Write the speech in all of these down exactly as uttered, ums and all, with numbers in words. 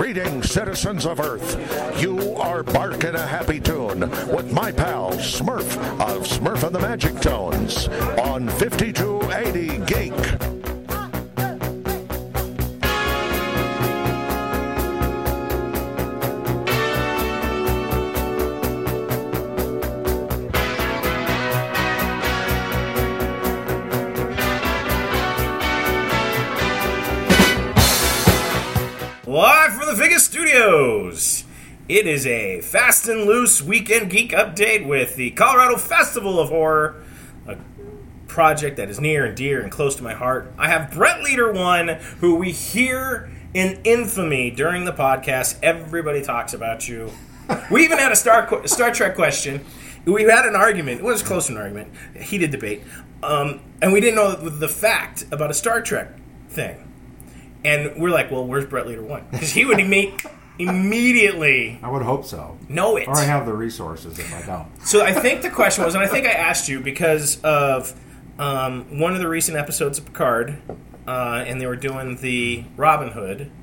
Greetings, citizens of Earth. You are barking a happy tune with my pal Smurf of Smurf and the Magic Tones on fifty-two eighty Geek. Live from the Vegas studios, it is a fast and loose weekend geek update with the Colorado Festival of Horror, a project that is near and dear and close to my heart. I have Brett Leader One, who we hear in infamy during the podcast. Everybody talks about you. We even had a Star Star Trek question. We had an argument. It was close to an argument, a heated debate, um, and we didn't know the fact about a Star Trek thing. And we're like, well, where's Brett Leader One? Because he would make immediately. I would hope so. Know it. Or I have the resources if I don't. So I think the question was, and I think I asked you because of um, one of the recent episodes of Picard, uh, and they were doing the Robin Hood.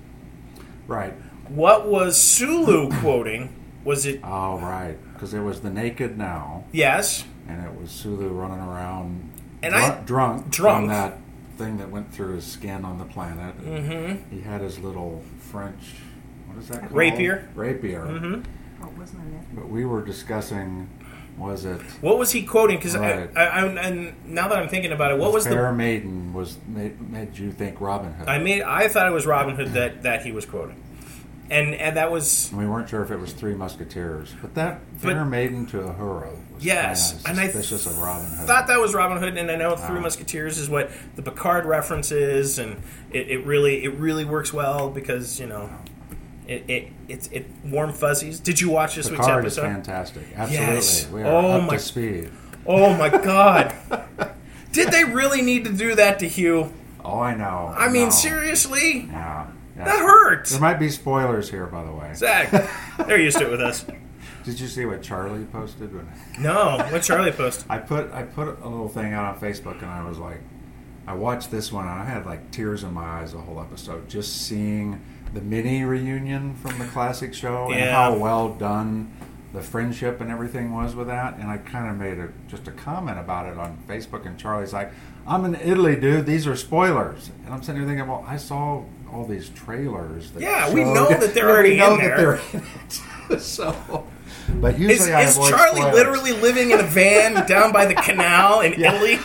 Right. What was Sulu quoting? Was it? Oh, right. Because it was the Naked Now. Yes. And it was Sulu running around and dr- I, drunk, drunk from that thing that went through his skin on the planet. Mm-hmm. He had his little French, what is that called? Rapier. Rapier. Mm-hmm. Oh, wasn't it? But we were discussing, was it... What was he quoting? Because right. I, I, I, and now that I'm thinking about it, what was Fair the... Fair Maiden was made, made you think Robin Hood. I made. I thought it was Robin Hood that, that he was quoting. And and that was... We weren't sure if it was Three Musketeers. But that but, Fair Maiden to Uhura was yes, kind of suspicious and I of Robin Hood. thought that was Robin Hood, and I know wow. Three Musketeers is what the Picard reference is, and it, it really it really works well because, you know, it it it's it warm fuzzies. Did you watch this Picard week's episode? Is fantastic. Absolutely. Yes. We are oh up my, to speed. Oh my God. Did they really need to do that to Hugh? Oh, I know. I mean, no. seriously? Yeah. Yes. That hurts. There might be spoilers here, by the way. Zach, they're used to it with us. Did you see what Charlie posted? No. What Charlie posted? I put I put a little thing out on Facebook, and I was like, I watched this one, and I had like tears in my eyes the whole episode, just seeing the mini reunion from the classic show yeah. and how well done the friendship and everything was with that. And I kind of made a just a comment about it on Facebook, and Charlie's like, I'm in Italy, dude. These are spoilers. And I'm sitting there thinking, well, I saw all these trailers. That yeah, showed, we know that they're already we know in there. That they're in it. So, but usually is, I is avoid Charlie spoilers. literally living in a van down by the canal in yeah. Italy?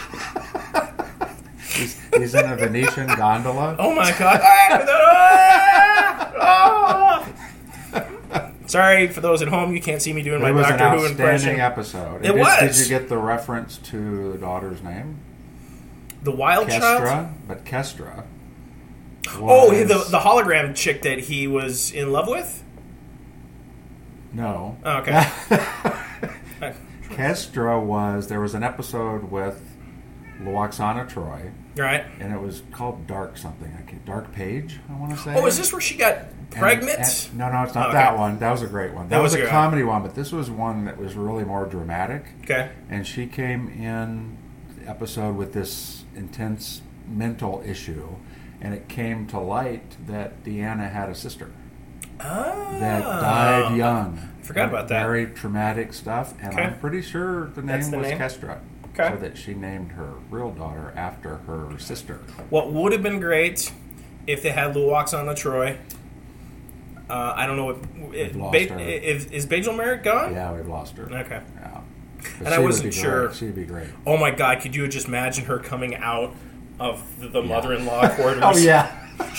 he's, he's in a Venetian gondola. Oh my God! Sorry for those at home, you can't see me doing it my was Doctor an Who impression. outstanding episode. It did, was. Did you get the reference to the daughter's name? The Wild Kestra, Child? But Kestra. Oh, the the hologram chick that he was in love with? No. Oh, okay. Kestra was, there was an episode with Luoxana Troy. Right. And it was called Dark something. I can't, Dark Page, I want to say. Oh, is this where she got pregnant? And, and, no, no, it's not oh, okay. that one. That was a great one. That, that was, was a good. comedy one, but this was one that was really more dramatic. Okay. And she came in the episode with this intense mental issue, and it came to light that Deanna had a sister oh. that died young. I forgot about that. Very traumatic stuff, and okay. I'm pretty sure the name the was name? Kestra. Okay. So that she named her real daughter after her sister. What would have been great if they had Luoxana Troy. Uh, I don't know what. It, lost ba- her. Is, is Bajel Merrick gone? Yeah, we've lost her. Okay. Yeah. And I wasn't sure. Great. She'd be great. Oh my God! Could you just imagine her coming out of the, the yeah. mother-in-law quarters? Oh yeah,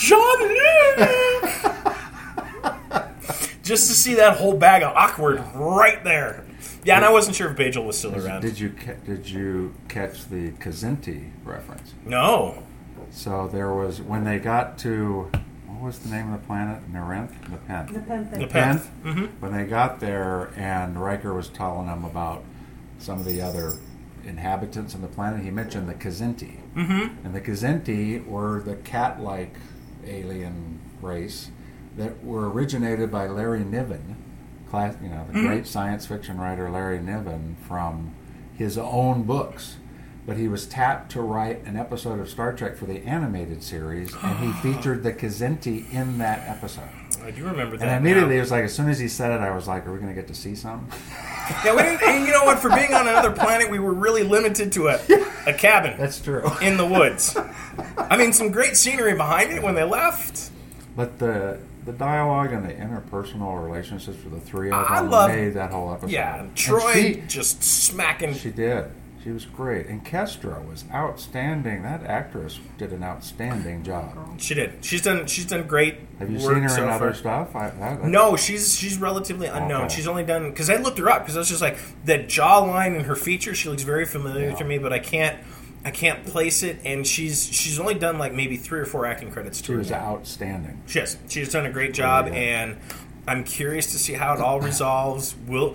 Jean-Luc! Just to see that whole bag of awkward right there. Yeah, and I wasn't sure if Bajel was still around. Did you ca- did you catch the Kzinti reference? No. So there was when they got to what was the name of the planet? Nerenth, Nepenthe. Nepenthe. Nepenthe. Mm-hmm. When they got there, and Riker was telling them about some of the other inhabitants of the planet, he mentioned the Kzinti. Mm-hmm. And the Kzinti were the cat-like alien race that were originated by Larry Niven, class, you know, the mm-hmm. great science fiction writer Larry Niven, from his own books. But he was tapped to write an episode of Star Trek for the animated series, and he featured the Kzinti in that episode. I do remember that. And immediately now. it was like, as soon as he said it, I was like, are we going to get to see some? Yeah, we didn't, and you know what? For being on another planet, we were really limited to a, a cabin. That's true. In the woods. I mean, some great scenery behind it when they left. But the the dialogue and the interpersonal relationships for the three of them I love, made that whole episode. Yeah, Troy she, just smacking. She did. She was great. And Kestra was outstanding. That actress did an outstanding job. She did. She's done. She's done great. Have you work seen her so in other far. stuff? I, I, I, No, she's she's relatively unknown. Okay. She's only done because I looked her up because I was just like that jawline in her features. She looks very familiar Yeah. to me, but I can't I can't place it. And she's she's only done like maybe three or four acting credits. To She her was name. outstanding. She has. She's done a great job, Yeah. and I'm curious to see how it all resolves. Will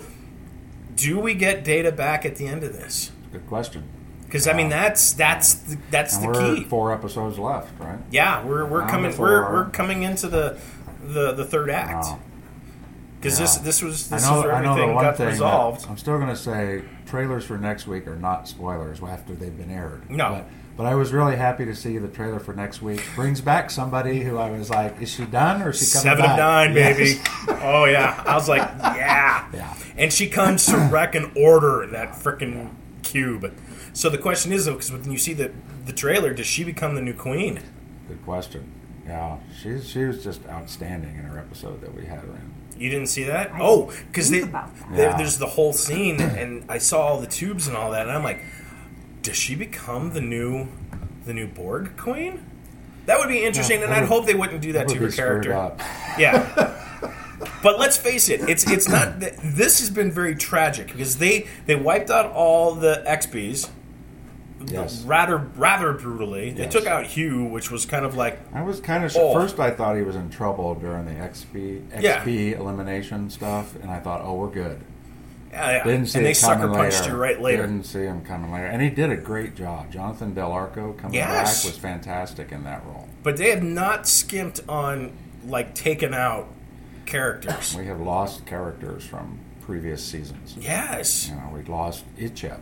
do we get Data back at the end of this? Good question. Because I mean that's that's the, that's And the we're key. four episodes left, right? Yeah, we're we're Round coming four. we're we're coming into the the, the third act. Wow. Because Yeah. this this was this I know, is where I know the everything one got thing that resolved. I'm still going to say trailers for next week are not spoilers after they've been aired. No. But, but I was really happy to see the trailer for next week brings back somebody who I was like, is she done or is she coming Seven back? of nine, Yes. baby. Oh yeah, I was like, yeah. Yeah. And she comes to wreck and order that freaking cube. So the question is, though, because when you see the the trailer, does she become the new queen? Good question. Yeah, she's she was just outstanding in her episode that we had her in. You didn't see that? I Oh, because think about that. there, Yeah. there's the whole scene, and I saw all the tubes and all that, and I'm like, does she become the new the new Borg queen? That would be interesting, Yeah, and that I'd would- hope they wouldn't do that, That to would her be screwed character. up. Yeah. But let's face it, it's it's not. This has been very tragic because they they wiped out all the X Bs, Yes. rather rather brutally. They Yes. took out Hugh, which was kind of like I was kind of Oh. first. I thought he was in trouble during the X P Yeah. X P elimination stuff, and I thought, oh, we're good. yeah, yeah. Didn't see and they it sucker coming punched later. you right later. Didn't see him coming later, and he did a great job. Jonathan Del Arco coming Yes. back was fantastic in that role. But they have not skimped on like taking out characters. We have lost characters from previous seasons. Yes. You know, we lost Icheb,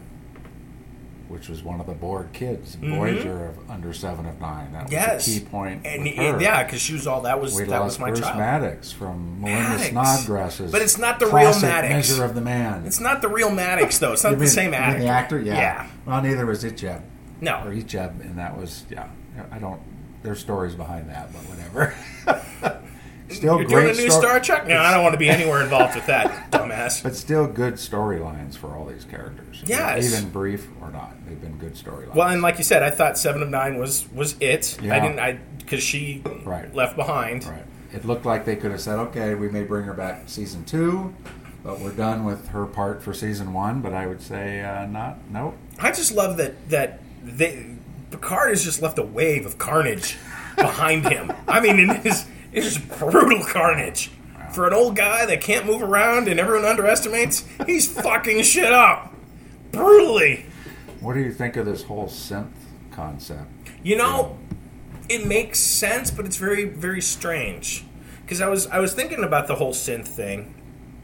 which was one of the Borg kids, Mhm. Voyager of under Seven of Nine. That was Yes. a key point. And, with and her. yeah, because she was all that was we that lost was my Bruce child. Maddox from Melinda Maddox. Snodgrass's. But it's not the real classic Maddox. Measure of the Man. It's not the real Maddox though. It's not You the mean- same you mean actor. The actor, yeah. Yeah. Well, neither was Icheb. No. Or Icheb, and that was yeah. I don't. There's stories behind that, but whatever. Still You're great doing a new sto- Star Trek? No, I don't want to be anywhere involved with that, dumbass. But still good storylines for all these characters. Yes. Even brief or not, they've been good storylines. Well, and like you said, I thought Seven of Nine was was it. Yeah. I didn't. I because she Right. left behind. Right. It looked like they could have said, okay, we may bring her back season two, but we're done with her part for season one. But I would say uh, not. Nope. I just love that that they, Picard has just left a wave of carnage behind him. I mean, it is it is brutal carnage for an old guy that can't move around and everyone underestimates. He's fucking shit up brutally. What do you think of this whole synth concept? You know, it makes sense, but it's very, very strange. Because I was, I was thinking about the whole synth thing,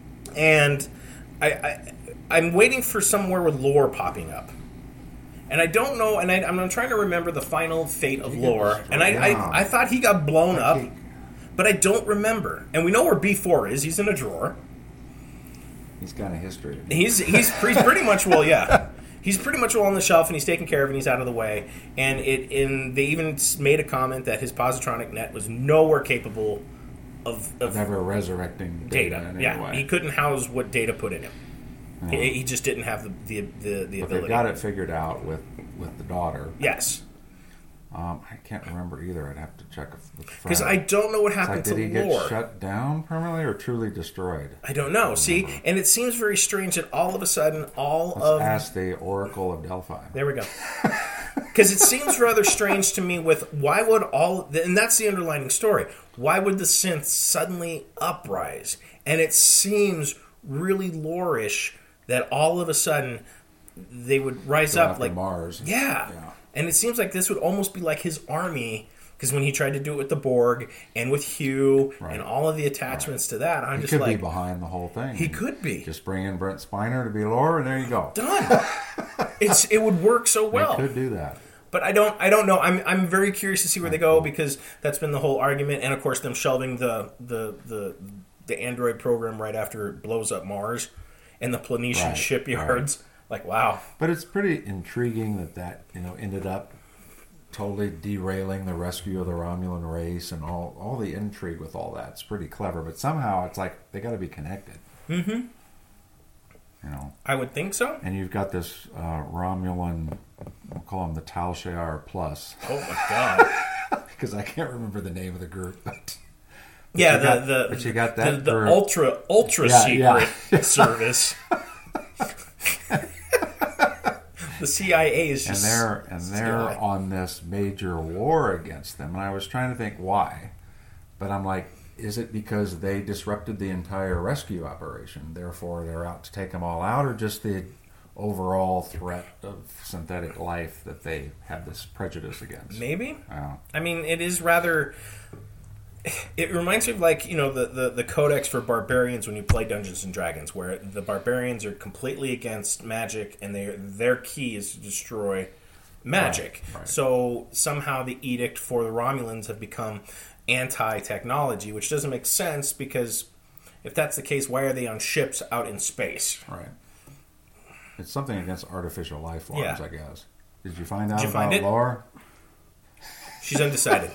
and I, I, I'm waiting for somewhere with Lore popping up, and I don't know. And I, I'm trying to remember the final fate of Lore, and I, Yeah. I, I thought he got blown up, Okay. but I don't remember. And we know where B four is. He's in a drawer. He's got a history. He's he's, he's pretty much well, yeah. He's pretty much well on the shelf, and he's taken care of, and he's out of the way. And it, and they even made a comment that his positronic net was nowhere capable of, of Never resurrecting data, data. in any Yeah, way. he couldn't house what data put in him. Yeah. He, he just didn't have the the the, the But they've ability. got it figured out with, with the daughter. Yes, Um, I can't remember either. I'd have to check if- with Fred. because I don't know what It's like, happened did he to get Lore. shut down permanently or truly destroyed? I don't know. See, and it seems very strange that all of a sudden, all Let's of ask the Oracle of Delphi. There we go. Because it seems rather strange to me with why would all... And that's the underlining story. Why would the synths suddenly uprise? And it seems really lore-ish that all of a sudden they would rise Go up after like... Mars. Yeah. Yeah. And it seems like this would almost be like his army... Because when he tried to do it with the Borg and with Hugh Right. and all of the attachments to that, I'm He just could like... be behind the whole thing. He could be. Just bring in Brent Spiner to be Lore, and there you go. Done. it's It would work so well. They could do that. But I don't. I don't know. I'm. I'm very curious to see where they go because that's been the whole argument, and of course them shelving the the the, the Android program right after it blows up Mars and the Planetian Right, shipyards. Right. Like wow. But it's pretty intriguing that that you know ended up totally derailing the rescue of the Romulan race and all all the intrigue with all that. It's pretty clever, but somehow it's like they got to be connected. Mm-hmm. You know, I would think so. and you've got this uh, Romulan, we'll call him the Tal Shiar Plus, Oh my god. because I can't remember the name of the group. But, but Yeah, you the, got, the but you got that the, the group. ultra ultra Yeah, secret yeah. service. The C I A is and just they're and they're scary. on this major war against them. And I was trying to think why, but I'm like, is it because they disrupted the entire rescue operation, therefore they're out to take them all out, or just the overall threat of synthetic life that they have this prejudice against? Maybe. Oh. I mean, it is rather. It reminds me of like you know the, the, the codex for barbarians when you play Dungeons and Dragons, where the barbarians are completely against magic, and they their key is to destroy magic. Right, right. So somehow the edict for the Romulans have become anti-technology, which doesn't make sense because if that's the case, why are they on ships out in space? Right. It's something against artificial life forms, Yeah. I guess. Did you find out Did you about find it? lore? She's undecided.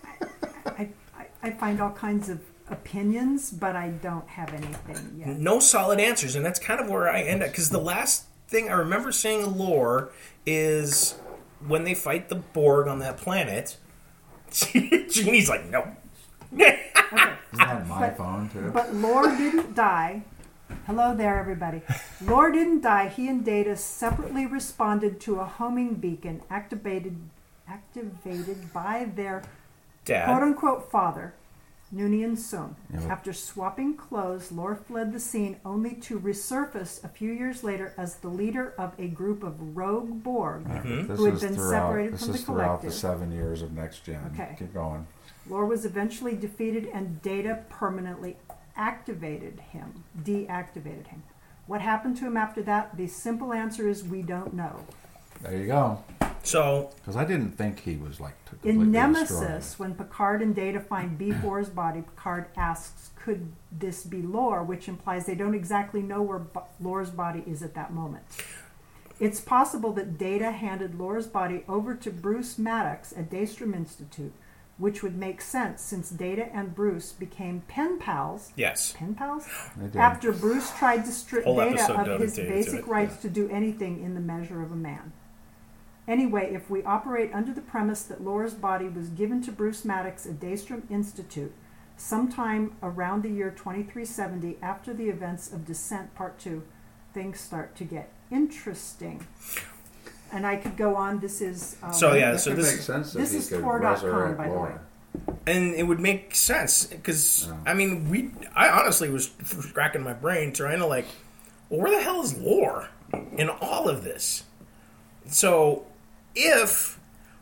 I, I, I find all kinds of opinions, but I don't have anything yet. No solid answers, and that's kind of where I end up. Because the last thing I remember seeing in lore is when they fight the Borg on that planet. Jeannie's like, no. Okay. Isn't that my But- phone, too? But Lore didn't die. Hello there, everybody. Lore didn't die. He and Data separately responded to a homing beacon activated activated by their Dad. quote-unquote father, Noonien Soong. Yeah, but- After swapping clothes, Lore fled the scene only to resurface a few years later as the leader of a group of rogue Borg. Yeah, but This Mm-hmm. Who had is been throughout, separated this from is the throughout the collective. seven years of Next Gen. Okay. Keep going. Lore was eventually defeated and Data permanently activated him, deactivated him. What happened to him after that? The simple answer is we don't know. There you go. So, Because I didn't think he was like t- completely In destroyed. Nemesis, when Picard and Data find B four's body, Picard asks, could this be Lore? Which implies they don't exactly know where Bo- Lore's body is at that moment. It's possible that Data handed Lore's body over to Bruce Maddox at Daystrom Institute, which would make sense since Data and Bruce became pen pals. yes. Pen pals? They did. After Bruce tried to strip Whole Data episode of his dedicated to basic it, rights to do anything in the measure of a man. Anyway, if we operate under the premise that Lore's body was given to Bruce Maddox at Daystrom Institute sometime around the year twenty-three seventy, after the events of Descent Part two, things start to get interesting. And I could go on. This is... Um, So, yeah, It so could this make sense that this he is could Tor dot com, resurrect by the Lore. way. and it would make sense because Yeah. I mean, we. I honestly was racking my brain trying to like, well, where the hell is Lore in all of this? So, if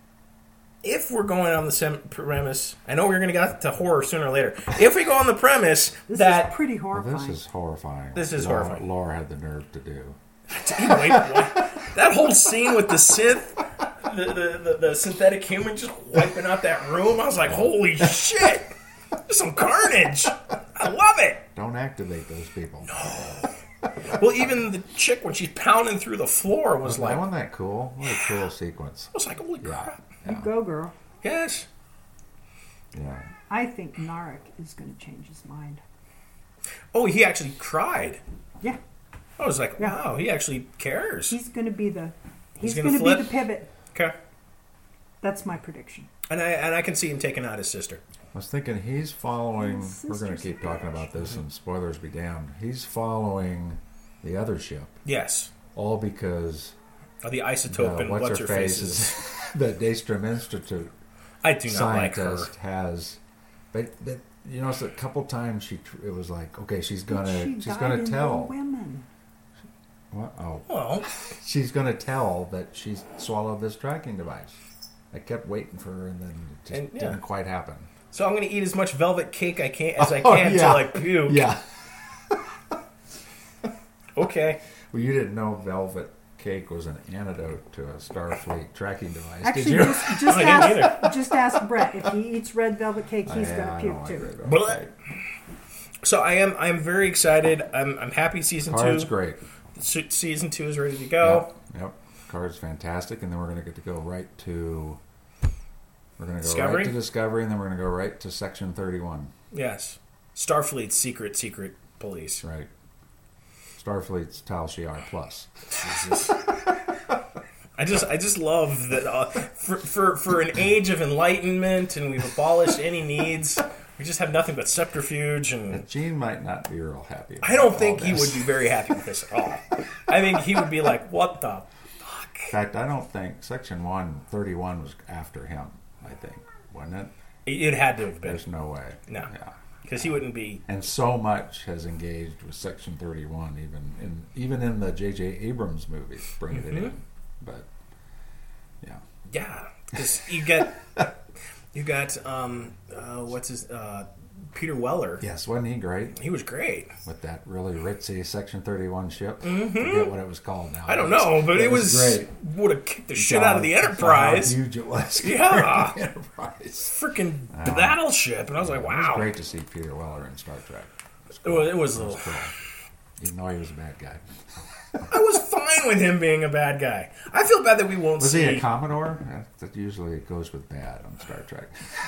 if we're going on the sem- premise, I know we're going to get to horror sooner or later. If we go on the premise This that is pretty Well, horrifying. this is horrifying. This is Lore, horrifying. Lore had the nerve to do. Wait, what? That whole scene with the synth, the, the, the, the synthetic human just wiping out that room, I was like, holy shit! There's some carnage! I love it! Don't activate those people. Well, even the chick, when she's pounding through the floor, was like, I Wasn't that cool? What a cool sequence. was like, holy Yeah. crap. You go, girl. Yes. Yeah. I think Narek is going to change his mind. Oh, he actually cried. Yeah. I was like, Yeah. wow, he actually cares. He's going to be the he's, He's gonna going to be flip? the pivot. Okay. That's my prediction. And I and I can see him taking out his sister. I was thinking he's following. His We're going to sister's keep talking about this, and spoilers be damned. He's following the other ship, Yes. all because Oh, the isotope uh, and what's, what's her her face faces. is that Daystrom Institute I do not like her. scientist has. But, but you know, a couple times she tr- it was like, okay, she's gonna she she's died gonna in tell. Little Women. What? Oh, Well, she's gonna tell that she's swallowed this tracking device. I kept waiting for her, and then it just And, yeah. didn't quite happen. so I'm going to eat as much velvet cake I can as I Oh, can yeah. till I puke. Yeah. Okay. Well, you didn't know velvet cake was an antidote to a Starfleet tracking device. Did Actually, you? just, just, I didn't ask, just ask Brett. If he eats red velvet cake, he's Yeah, going I to don't puke like too. red velvet cake. So I am I'm very excited. I'm I'm happy season Card's two. great. Se- Season two is ready to go. Yep. Yep. Card's fantastic, and then we're going to get to go right to. We're going to go Discovery? right to Discovery, and then we're going to go right to Section thirty-one. Yes. Starfleet's secret secret police. Right. Starfleet's Tal Shiar Plus. Jesus. I just I just love that uh, for, for for an age of enlightenment, and we've abolished any needs. We just have nothing but subterfuge, and Gene might not be real happy. I don't about think all he this. would be very happy with this at all. I think he would be like, "What the fuck?" In fact, I don't think Section one thirty-one was after him. I think, wasn't it? It had to have been. There's no way. No. Yeah. Because he wouldn't be. And so much has engaged with Section thirty-one, even in even in the J J Abrams movies, bringing Mm-hmm. it in. But yeah, Yeah, because you get you got um uh, what's his uh, Peter Weller. yes, wasn't he great He was great. with that really ritzy Section thirty-one ship? Forget what it was called now. I don't know, but it, was, great. would have kicked the shit out of the God, Enterprise. How huge it was. Yeah. The Enterprise. Freaking battleship, and I was like, It wow. was great to see Peter Weller in Star Trek. It was, it was a It was little. cool. Even though he was a bad guy. I was fine with him being a bad guy. I feel bad that we won't Was see. he a Commodore? That, that usually goes with bad on Star Trek.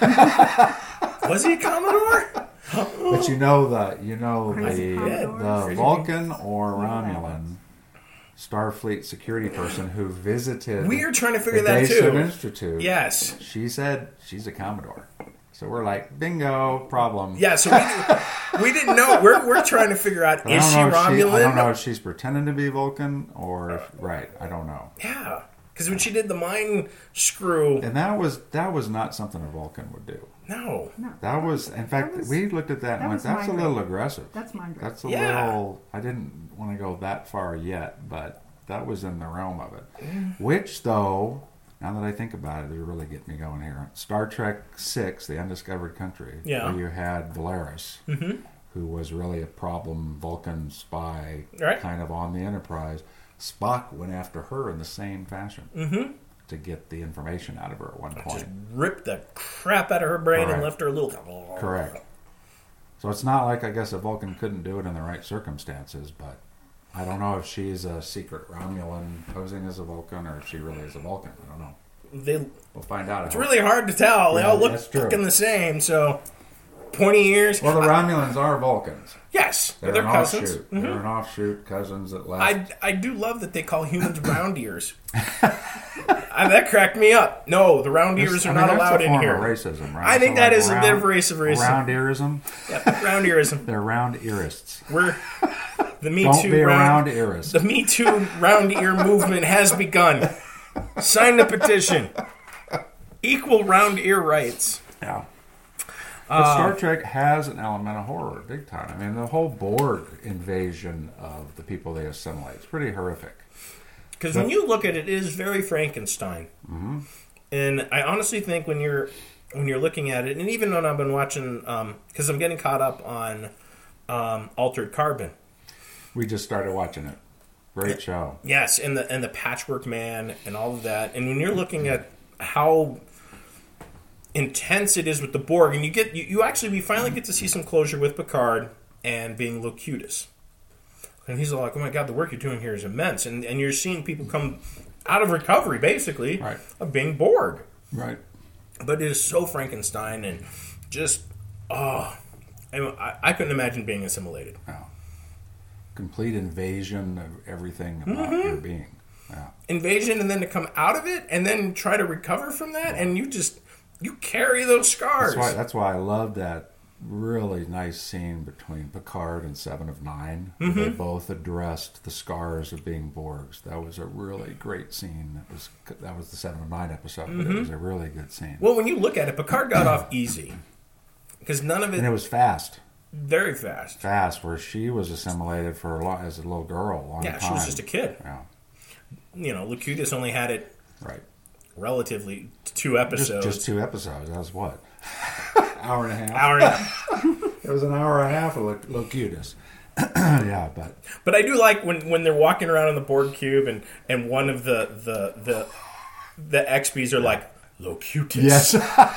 Was he a Commodore? But you know the you know Crazy the Commodore. the Crazy Vulcan or Romulan Starfleet security person who visited We are trying to figure the that Dason too. Institute. Yes. She said she's a Commodore. So we're like, bingo, problem. Yeah, so we, we didn't know. We're, we're trying to figure out, But I is don't she know if Romulan? I don't know if she's pretending to be Vulcan or if, right. I don't know. Yeah, because when she did the mind screw, And that was that was not something a Vulcan would do. no. No, That was, in fact, was- we looked at that and that went, was that's a mind little rape. aggressive. that's mine. That's a Yeah. little. I didn't want to go that far yet, but that was in the realm of it. Mm. Which, though, now that I think about it, it really get me going here. Star Trek Six: The Undiscovered Country, Yeah. where you had Valeris, Mm-hmm. who was really a problem Vulcan spy, Right. kind of on the Enterprise. Spock went after her in the same fashion Mm-hmm. to get the information out of her at one point. Just ripped the crap out of her brain and Correct. left her a little. Correct. So it's not like I guess a Vulcan couldn't do it in the right circumstances, but I don't know if she's a secret Romulan posing as a Vulcan or if she really is a Vulcan. I don't know. They, We'll find out. it's really hard to tell. They Yeah, all look that's true. fucking the same. So, pointy ears. Well, the Romulans are Vulcans. Yes, They're, they're an cousins. offshoot. Mhm. They're an offshoot cousins that left. I, I do love that they call humans round ears. I, that cracked me up. No, the round There's- ears I are mean, not that's allowed a in form here. of racism, right? I think So, that like, is a round- bit of race of racism. Round earism. Yep, round earism. They're round earists. We're the Me Don't Too be a round round. earist. The Me Too round ear movement has begun. Sign the petition. Equal round ear rights. Yeah. But Uh, Star Trek has an element of horror, big time. I mean, the whole Borg invasion of the people they assimilate is pretty horrific. Because when you look at it, it is very Frankenstein. Mm-hmm. And I honestly think when you're when you're looking at it, and even when I've been watching, because I'm getting caught up on um, Altered Carbon. We just started watching it. Great show. Yes, and the and the Patchwork Man and all of that. And when you're looking at how intense it is with the Borg, and you get you, you actually we finally get to see some closure with Picard and being Locutus. And he's like, "Oh my God, the work you're doing here is immense." And and you're seeing people come out of recovery, basically, Right. of being Borg. Right. But it is so Frankenstein and just oh, I, I couldn't imagine being assimilated. Yeah. Complete invasion of everything about Mm-hmm. your being. Yeah. Invasion, and then to come out of it, and then try to recover from that, and you just you carry those scars. That's why, that's why I love that really nice scene between Picard and Seven of Nine. Where Mm-hmm. They both addressed the scars of being Borgs. That was a really great scene. That was that was the Seven of Nine episode, but it was a really good scene. Well, when you look at it, Picard got off easy because none of it, And it was fast. very fast. Fast, where she was assimilated for a lot as a little girl a long Yeah, time. she was just a kid. Yeah, You know, Locutus only had it right. relatively two Just, episodes. just two episodes. That was what? Hour and a half. hour and a half. It was an hour and a half of Loc- Locutus. yeah, but But I do like when, when they're walking around in the Borg cube and, and one of the the the the X Bs are like Locutus. yes,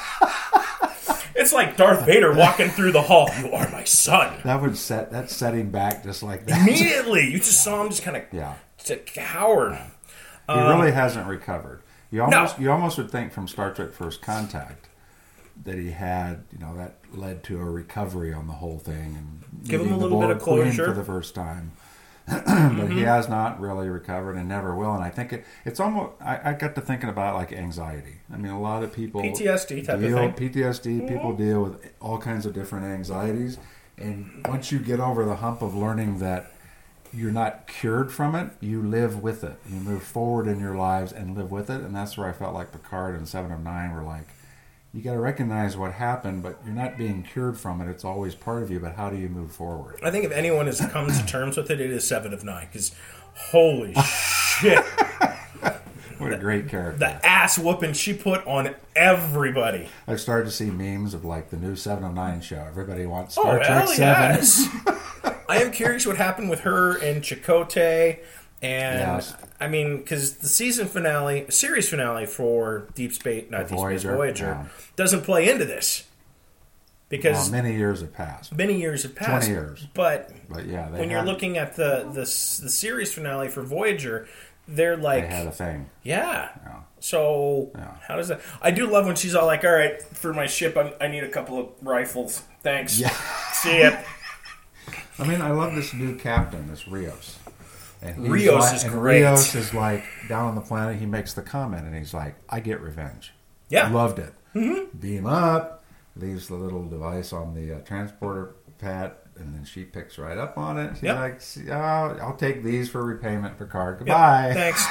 It's like Darth Vader walking through the hall. You are my son. that would set that setting back just like that. Immediately, you just saw him just kind of Yeah, cower. he really hasn't recovered. You almost No. you almost would think from Star Trek First Contact that he had, you know, that led to a recovery on the whole thing and Give him meeting a little the bit of Borg Queen closure. for the first time. but Mm-hmm. he has not really recovered and never will. And I think it, it's almost. I, I got to thinking about like anxiety. I mean, a lot of people P T S D type of deal, thing. P T S D. People deal with all kinds of different anxieties, and once you get over the hump of learning that you're not cured from it, you live with it. You move forward in your lives and live with it. And that's where I felt like Picard and Seven of Nine were like, you got to recognize what happened, but you're not being cured from it. It's always part of you, but how do you move forward? I think if anyone has come to terms with it, it is Seven of Nine. Because holy shit, What a great character. the ass whooping she put on everybody. I've started to see memes of like the new Seven of Nine show. Everybody wants Oh, Star Trek hell Seven. yes. I am curious what happened with her and Chakotay. And, Yes. I mean, because the season finale, series finale for Deep Space, not Deep Space Voyager, Voyager, yeah. doesn't play into this. Because Well, many years have passed, many years have passed. twenty years. But but yeah, they when you're had, looking at the, the, s- the series finale for Voyager, they're they like, had a thing. yeah. Yeah. So, Yeah. how does that... I do love when she's all like, all right, for my ship, I'm, I need a couple of rifles. Thanks. Yeah. See ya. I mean, I love this new captain, this Rios. And he's Rios like, is and great. Rios is like down on the planet. He makes the comment, and he's like, "I get revenge." Yeah. Loved it. Mm-hmm. Beam up. Leaves the little device on the uh, transporter pad, and then she picks right up on it. She's Yep. like, "See, oh, "I'll take these for repayment, Picard. Yep, Goodbye." thanks.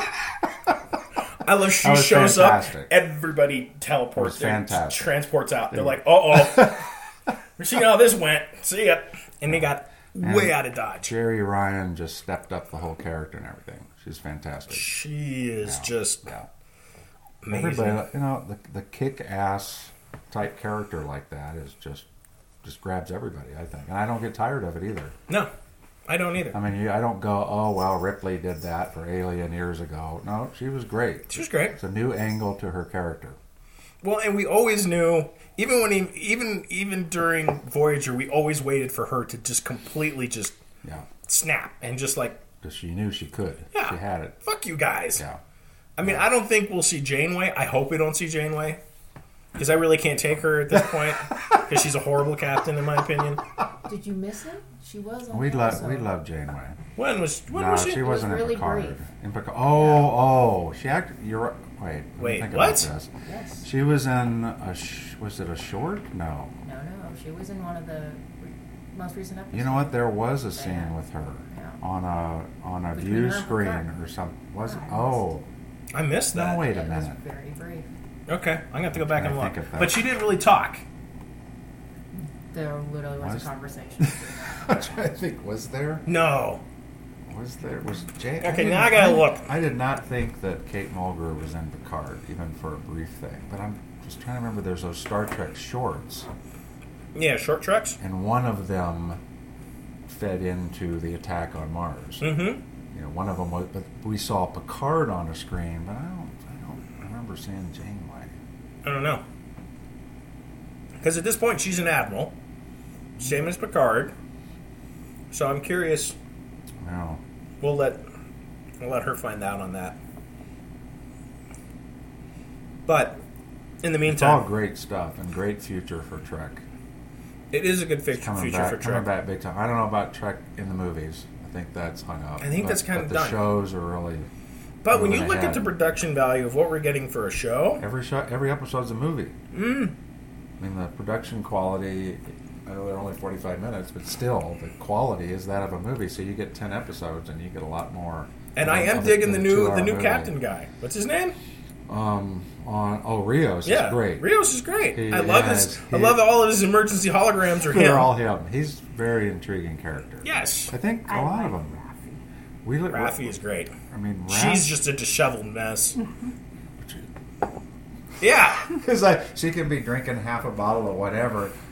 I love she That was shows fantastic. up, everybody teleports, It was there, fantastic. transports out. They're like, uh oh. We're seeing how this went. See ya. And they got way out of Dodge. Jerry Ryan just stepped up the whole character and everything. She's fantastic. She is Yeah. just Yeah. amazing. Everybody, you know, the the kick-ass type character like that is just just grabs everybody. I think, and I don't get tired of it either. No, I don't either. I mean, you, I don't go, oh well, Ripley did that for Alien years ago. No, she was great. She was great. It's a new angle to her character. Well, and we always knew, even when he, even even during Voyager, we always waited for her to just completely just Yeah, snap and just like, because she knew she could. yeah, She had it. fuck you guys. Yeah. I mean, I don't think we'll see Janeway. I hope we don't see Janeway. Because I really can't take her at this point. Because she's a horrible captain, in my opinion. Did you miss it? She was on We the love episode. we love Janeway. When was when No, was she? she wasn't really in Picard. brief. In Picard. Oh, oh, she acted. You're right. Wait. let me Wait, think what? About this. Yes. She was in a. Sh- was it a short? No. No, no. She was in one of the re- most recent episodes. You know what? There was a scene Yeah. with her Yeah. on a on a Between view her and screen Picard. or something. Was it? I Oh, I missed that. no! Wait a It was minute. very brief. Okay, I'm gonna have to go back I and look. think of that. But she didn't really talk. There literally was, Was- a conversation. I'm trying to think. Was there? No. Was there? Was Jane? Okay, didn't- now I gotta I- look. I did not think that Kate Mulgrew was in Picard, even for a brief thing. But I'm just trying to remember. There's those Star Trek shorts, Yeah, short treks. and one of them fed into the attack on Mars. Mm-hmm. You know, one of them was. But we saw Picard on a screen, but I don't. I don't remember seeing Janeway. I don't know. Because at this point, she's an admiral, same as Picard. So I'm curious. No. We'll let we'll let her find out on that. But in the It's all meantime, great stuff and great future for Trek. it is a good fi- Coming future back, for coming Trek. back big time. I don't know about Trek in the movies. I think that's hung up. I think But- that's kinda but done. The shows are really. But when you moving look at ahead. the production value of what we're getting for a show, Every show, every episode's a movie. mm, I mean, the production quality. I know they're only forty-five minutes, but still, the quality is that of a movie. So you get ten episodes, and you get a lot more. and I am of a- digging the than a new two-hour the new movie. captain guy. What's his name? Um, on oh Rios yeah, is great. Rios is great. He I love has- his. I he- love all of his emergency holograms are They're him. all him. He's a very intriguing character. Yes, I think a I lot like of them. Raffi. We look. Raffi is great. I mean, She's just a disheveled mess. Yeah, because like she can be drinking half a bottle of whatever.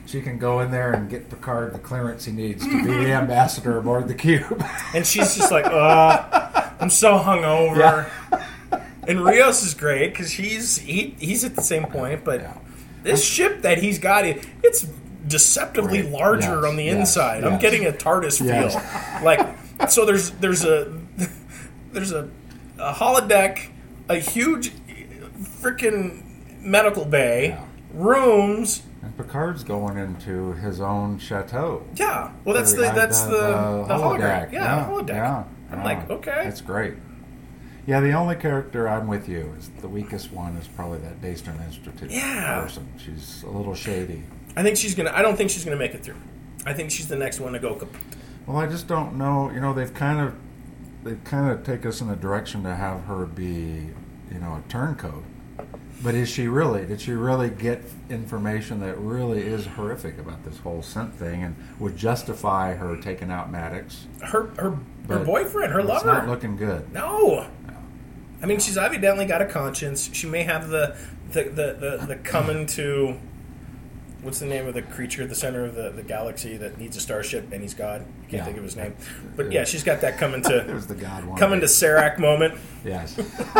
she can go in there and get Picard the clearance he needs to be the ambassador aboard the cube. And she's just like, oh, I'm so hungover. Yeah. And Rios is great because he's he, he's at the same point, but Yeah. this ship that he's got, it it's deceptively Great. larger Yes, on the yes, inside. I'm yes. getting a TARDIS Yes. feel. Like, so there's there's a there's a, a holodeck, a huge freaking medical bay, Yeah. rooms. And Picard's going into his own chateau. Yeah, well, that's the Or, uh, that's the the, holodeck. Yeah, Yeah, holodeck. yeah, I'm yeah. like, okay. That's great. Yeah, the only character I'm with you is the weakest one is probably that Daystrom Institute Yeah. person. She's a little shady. I think she's gonna. I don't think she's gonna make it through. I think she's the next one to go kaput. Well, I just don't know. You know, they've kind of they've kind of take us in a direction to have her be, you know, a turncoat. But is she really? Did she really get information that really is horrific about this whole scent thing and would justify her taking out Maddox? Her her her But boyfriend, her it's lover. not looking good. No. I mean, she's evidently got a conscience. She may have the the, the, the, the coming to... What's the name of the creature at the center of the, the galaxy that needs a starship and he's God? I can't Yeah. think of his name. But yeah, she's got that coming It to... was the God one. coming to Serac moment. Yes.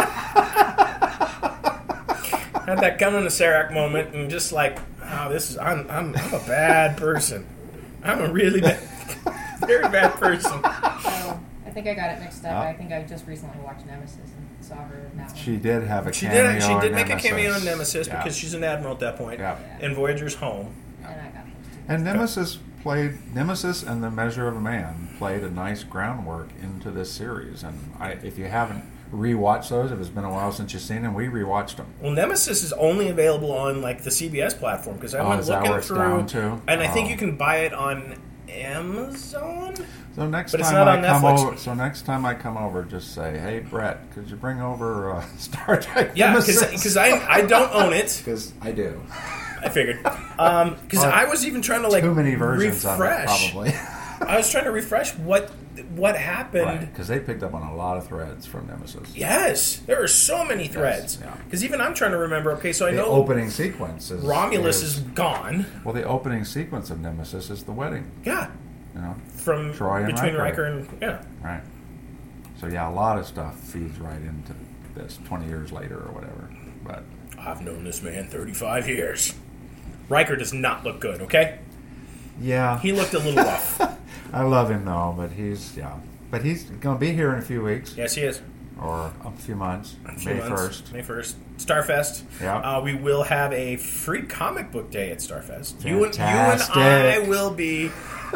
Had that coming to Serac moment and just like, oh, this is... I'm, I'm, I'm a bad person. I'm a really bad... very bad person. So I think I got it mixed up. Oh. I think I just recently watched Nemesis and saw her in that one. She did have a She cameo did. She in did make Nemesis. a cameo in Nemesis Yeah. because she's an admiral at that point. Yeah. And Voyager's home. And I got those two. And Nemesis played Nemesis and The Measure of a Man played a nice groundwork into this series. And I, if you haven't rewatched those, if it's been a while since you've seen them, we rewatched them. Well, Nemesis is only available on like the C B S platform because I Oh, went is that looking where it's through, down to? and I think Oh. you can buy it on Amazon. So next But it's time not I on come Netflix. over, so next time I come over, just say, "Hey, Brett, could you bring over uh, Star Trek?" Yeah, because I I don't own it. because I do I figured because Well, I was even trying to like too many versions refresh. of it, probably. I was trying to refresh what what happened. Because they picked up on a lot of threads from Nemesis. Yes, there are so many threads. yeah. Because even I'm trying to remember. Okay, so I The know opening sequence is Romulus is gone. well. The opening sequence of Nemesis is the wedding. Yeah, You know, from Troy and between Riker. Riker and yeah. right? So yeah, a lot of stuff feeds right into this twenty years later or whatever. But I've known this man thirty-five years. Riker does not look good, okay? yeah, He looked a little rough. I love him though. But he's yeah, but he's gonna be here in a few weeks Yes, he is. or a few months. A few May months. first. May first. Starfest. Yeah. Uh, we will have a free comic book day at Starfest. You and, you Fantastic. and I will be...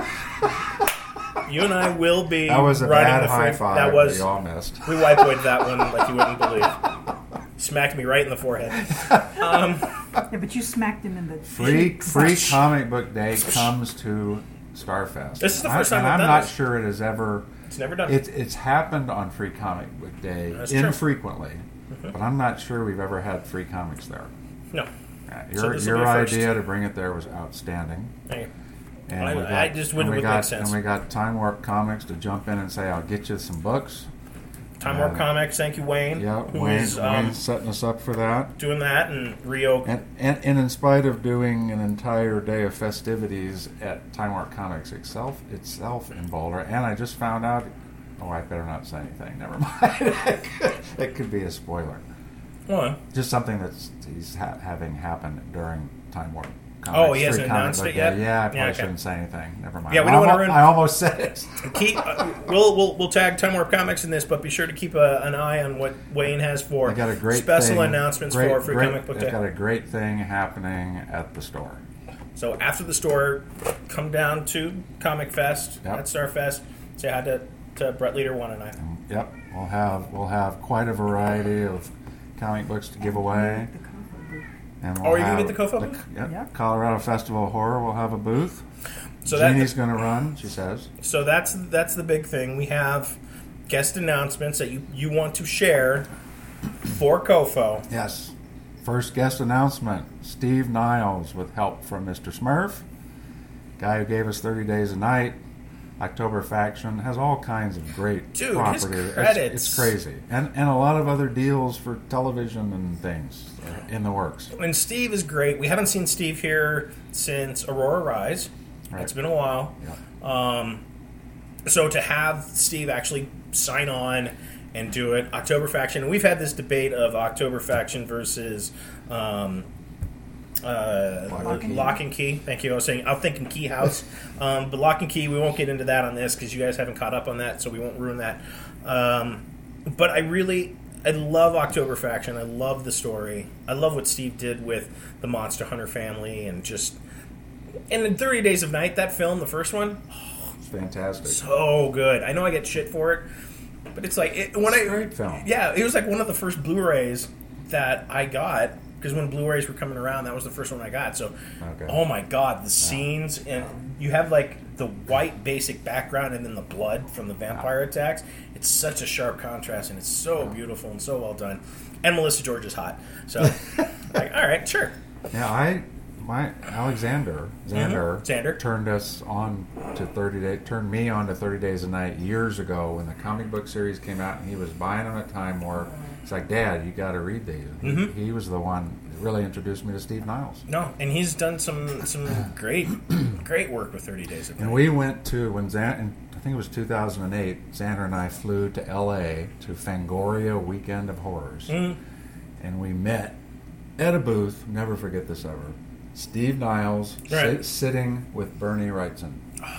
You and I will be That was a riding bad the free... high five. That was... we all missed. We whiteboarded that one like you wouldn't believe. Smacked me right in the forehead. Yeah, but you smacked him in the Free cheeks. free comic book day comes to Starfest. This is the first I, time and we've I'm done not this. sure it has ever. It's never done. It's it's happened on Free Comic Book Day That's true. Mm-hmm. infrequently, but I'm not sure we've ever had free comics there. No. Yeah, So your this will your be first. idea to bring it there was outstanding. Hey, And I- we got, I just and wouldn't we would got, make sense. And we got Time Warp Comics to jump in and say, "I'll get you some books." Time Warp Uh, Comics, thank you, Wayne. Yeah, who Wayne, is, um, Wayne's setting us up for that. doing that, and Rio. And, and, and in spite of doing an entire day of festivities at Time Warp Comics itself, itself in Boulder, and I just found out, oh, I better not say anything. Never mind. It could be a spoiler. What? Just something that's he's ha- having happen during Time Warp Comics. Oh, he Free hasn't Comic announced Book it yet? Day. Yeah, I probably Yeah, okay. shouldn't say anything. Never mind. Yeah, we I don't wanna almo- ruin- I almost said it. Keep, uh, we'll, we'll we'll tag Time Warp Comics in this, but be sure to keep a, an eye on what Wayne has for I got a great special thing, announcements great, for Free great, Comic Book I Day. got a great thing happening at the store. So after the store, come down to Comic Fest Yep. at Starfest. Say hi to, to Brett Leader One and I. Yep, we'll have we'll have quite a variety of comic books to give away. The comfort booth. And Oh, we'll are you gonna have get the Kofa the- booth? Yep, Yep. Colorado Festival of Horror will have a booth. So that Jeannie's going to run, she says. so that's that's the big thing. We have guest announcements that you, you want to share for Kofo. Yes. First guest announcement: Steve Niles with help from Mister Smurf, guy who gave us thirty Days a Night. October Faction has all kinds of great Dude, property. his It's- credits. It's, crazy, and and a lot of other deals for television and things are in the works. And Steve is great. We haven't seen Steve here since Aurora Rise. Right. It's been a while. Yeah. Um, so to have Steve actually sign on and do it, October Faction. And we've had this debate of October Faction versus um, uh, Lock and Lock Key. and Key. Thank you. I was saying I'm thinking Key House, um, but Lock and Key. We won't get into that on this because you guys haven't caught up on that, so we won't ruin that. Um, but I really. I love October Faction. I love the story. I love what Steve did with the Monster Hunter family and just. And in thirty Days of Night, that film, the first one, It's fantastic. so good. I know I get shit for it, but it's like it, when It's I a great film. Yeah, it was like one of the first Blu-rays that I got because when Blu-rays were coming around, that was the first one I got. So, Okay. oh my god, the scenes and you have like the white basic background and then the blood from the vampire attacks. It's such a sharp contrast and it's so beautiful and so well done. And Melissa George is hot, so like all right, sure. Yeah, I my Alexander Xander, Mhm. Xander. turned us on to thirty day turned me on to thirty Days a Night years ago when the comic book series came out, and he was buying them at Time Warp. He's like, Dad, you got to read these. Mhm. He, he was the one that really introduced me to Steve Niles. No, and he's done some some great great work with thirty Days of Night. And we went to when Xan, in, I think it was two thousand eight. Xander and I flew to L A to Fangoria Weekend of Horrors, Mhm. and we met at a booth. Never forget this ever. Steve Niles Right. sit, sitting with Bernie Wrightson.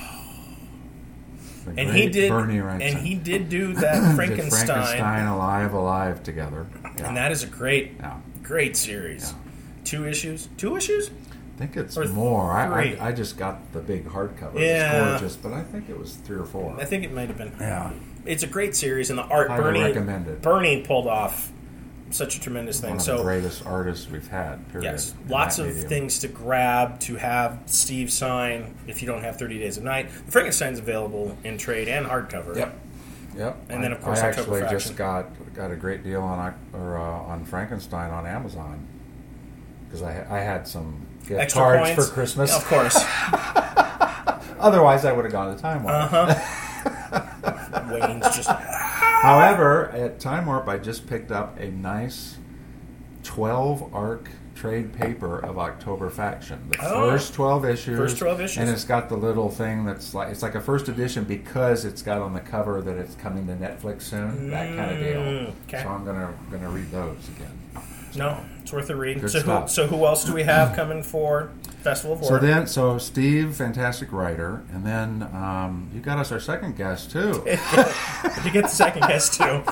The And he great did, Bernie Wrightson. and he did do that Did Frankenstein, Frankenstein Alive Alive together. Yeah. and that is a great, Yeah. great series. Yeah. Two issues, two issues. I think it's Or more. I, three. I I just got the big hardcover. Yeah. It's gorgeous, but I think it was three or four. I think it might have been. Yeah. It's a great series, and the art Highly Bernie recommended. Bernie pulled off such a tremendous thing. One of So the greatest artists we've had. Period. yes, in lots that of medium. things to grab to have Steve sign if you don't have thirty Days of Night. The Frankenstein's available in trade and hardcover. Yep. Yep. And then, of course, I October actually Faction. just got got a great deal on Oc- or uh, on Frankenstein on Amazon because I I had some gift Extra cards points for Christmas. of course. Otherwise, I would have gone to Time Warp. Uh huh. Wayne's just. However, at Time Warp, I just picked up a nice twelve arc trade paper of October Faction. The Oh. first twelve issues. First twelve issues. And it's got the little thing that's like, it's like a first edition because it's got on the cover that it's coming to Netflix soon. That kind of deal. Mm, okay. So I'm gonna gonna read those again. No, it's worth a read. Good So who, stuff. so who else do we have coming for Festival of So Horror? then, so Steve, fantastic writer, and then um, you got us our second guest too. you get the second guest too.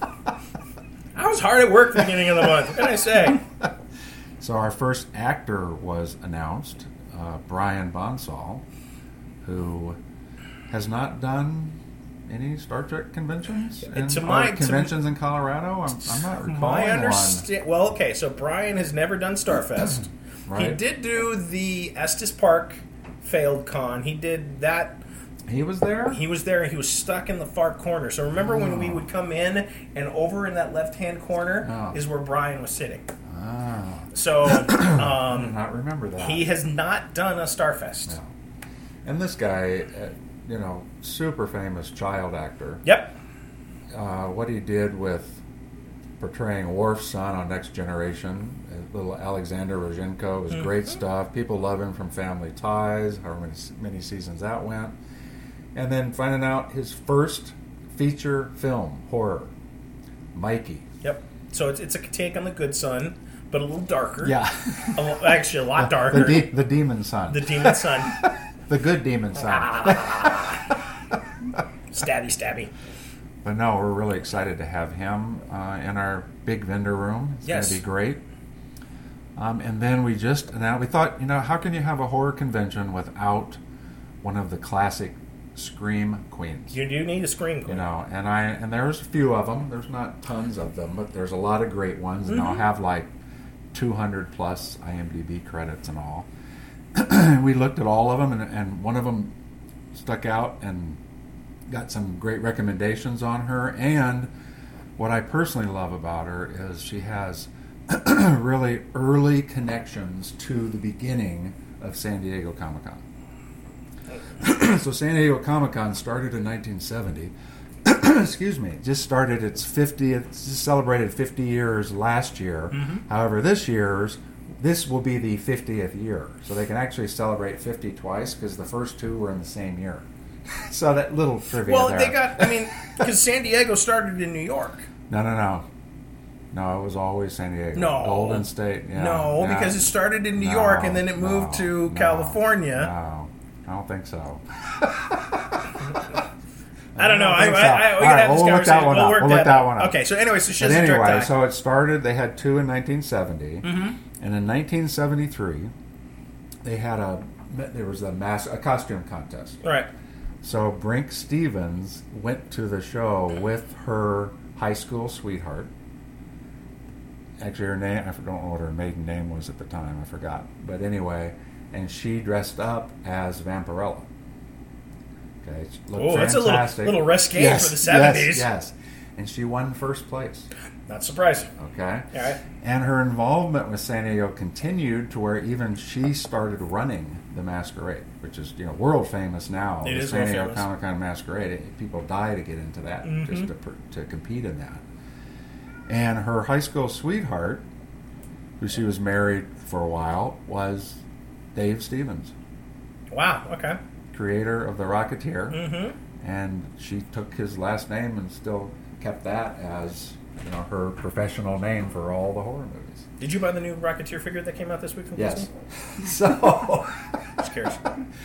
I was hard at work at the beginning of the month. What can I say? So our first actor was announced, uh, Brian Bonsall, who has not done any Star Trek conventions in, to my- or conventions in Colorado. I'm, I'm not recalling My one. understand. Well, okay. So Brian has never done Starfest. He Right. did do the Estes Park failed con. He did that. He was there. He was there and he was stuck in the far corner. So remember when we would come in and over in that left hand corner Oh. is where Brian was sitting. Ah, So I did um, not remember that. he has not done a Starfest. No. And this guy, uh, you know, super famous child actor. Yep. Uh, what he did with portraying Worf's son on Next Generation, uh, little Alexander Rozhenko, was great stuff. People love him from Family Ties, however many, many seasons that went. And then finding out his first feature film, horror, Mikey. Yep. So it's, it's a take on the Good Son, but a little darker. Yeah. A lo- actually, a lot The, darker. de- the demon son. The Demon Son. The good demon son. Stabby, stabby. But no, we're really excited to have him uh, in our big vendor room. It's Yes. going to be great. Um, and then we just now we thought, you know, how can you have a horror convention without one of the classic Scream queens? You do need a screen You queen. know, and I and there's a few of them. There's not tons of them, but there's a lot of great ones, and they'll Mm-hmm. have like two hundred plus IMDb credits and all. We looked at all of them, and, and one of them stuck out and got some great recommendations on her. And what I personally love about her is she has really early connections to the beginning of San Diego Comic-Con. so San Diego Comic-Con started in nineteen seventy. Excuse me. Just started its fiftieth, just celebrated fifty years last year. Mm-hmm. However, this year's, this will be the fiftieth year. So they can actually celebrate fifty twice because the first two were in the same year. So that little trivia Well, there. they got, I mean, because San Diego started in New York. No, no, no. No, it was always San Diego. No. Golden State. Yeah. No, Yeah. because it started in New No, York and then it moved no, to no, California. No, I don't think so. I don't know. I, think I, so. I, we All can right, have this we'll look that conversation. one We'll up. work We'll look that one up. Okay, so anyway, so she But has a anyway, direct tie. so it started, they had two in nineteen seventy. Mm-hmm. And in nineteen seventy-three, they had a, there was a mass, a costume contest. Right. So Brink Stevens went to the show with her high school sweetheart. Actually, her name, I don't know what her maiden name was at the time, I forgot. But anyway, and she dressed up as Vampirella. Okay, it looked Oh, that's a little, fantastic. little risque Yes, for the seventies. Yes, yes. And she won first place. Not surprising. Okay. All right. And her involvement with San Diego continued to where even she started running the Masquerade, which is, you know, world famous now. It the is San world Diego famous. Comic Con Masquerade. It- people die to get into that Mm-hmm. just to per- to compete in that. And her high school sweetheart, who she was married for a while, was Dave Stevens, Wow. Okay. creator of the Rocketeer. Mm-hmm. And she took his last name and still kept that as, you know, her professional name for all the horror movies. Did you buy the new Rocketeer figure that came out this week from Yes. Disney? So, Just curious.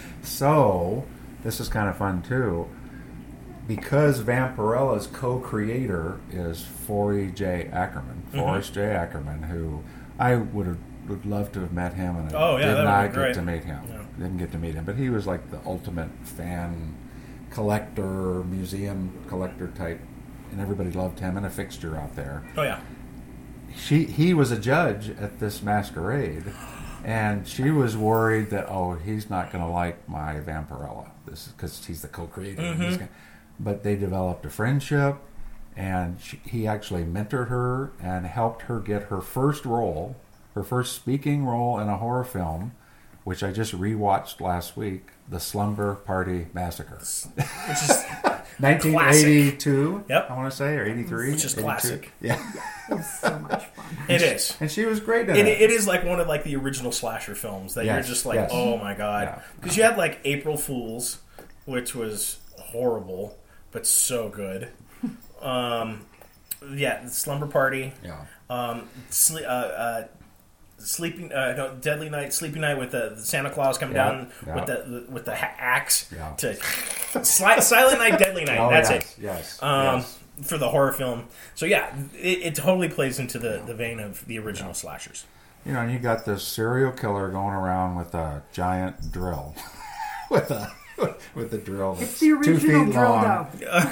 so this is kind of fun too, because Vampirella's co-creator is Forrest J. Ackerman. Mm-hmm. Forrest J. Ackerman, who I would have would love to have met him, and I Oh, yeah, did that would not be get great. to meet him. Yeah. Didn't get to meet him, but he was like the ultimate fan, collector, museum collector type, and everybody loved him, and a fixture out there. Oh, yeah. She he was a judge at this masquerade, and she was worried that, oh, he's not going to like my Vampirella. This is because he's the co-creator. and he's gonna- but they developed a friendship, and she, he actually mentored her and helped her get her first role, her first speaking role in a horror film, which I just rewatched last week, The Slumber Party Massacre. Which is nineteen eighty-two, Yep. I want to say, or eighty-three. Which is eighty-two. classic. Yeah. It's so much fun. It is. And she was great in It, it. it is like one of like the original slasher films that Yes, you're just like, yes. oh my god, Yeah. because you had like April Fools, which was horrible but so good. Um, yeah, Slumber Party. Yeah. Um, sle- uh, uh, sleeping, uh, no, Deadly Night, Sleepy Night with the, the Santa Claus coming Yeah, down yeah. with the, the with the ha- axe Yeah. to Sli- Silent Night, Deadly Night. Oh, That's yes, it. Yes. Um, yes. For the horror film. So yeah, it, it totally plays into the, the vein of the original slashers. You know, and you got this serial killer going around with a giant drill, with a with a drill that's It's the two original feet drill long. dough.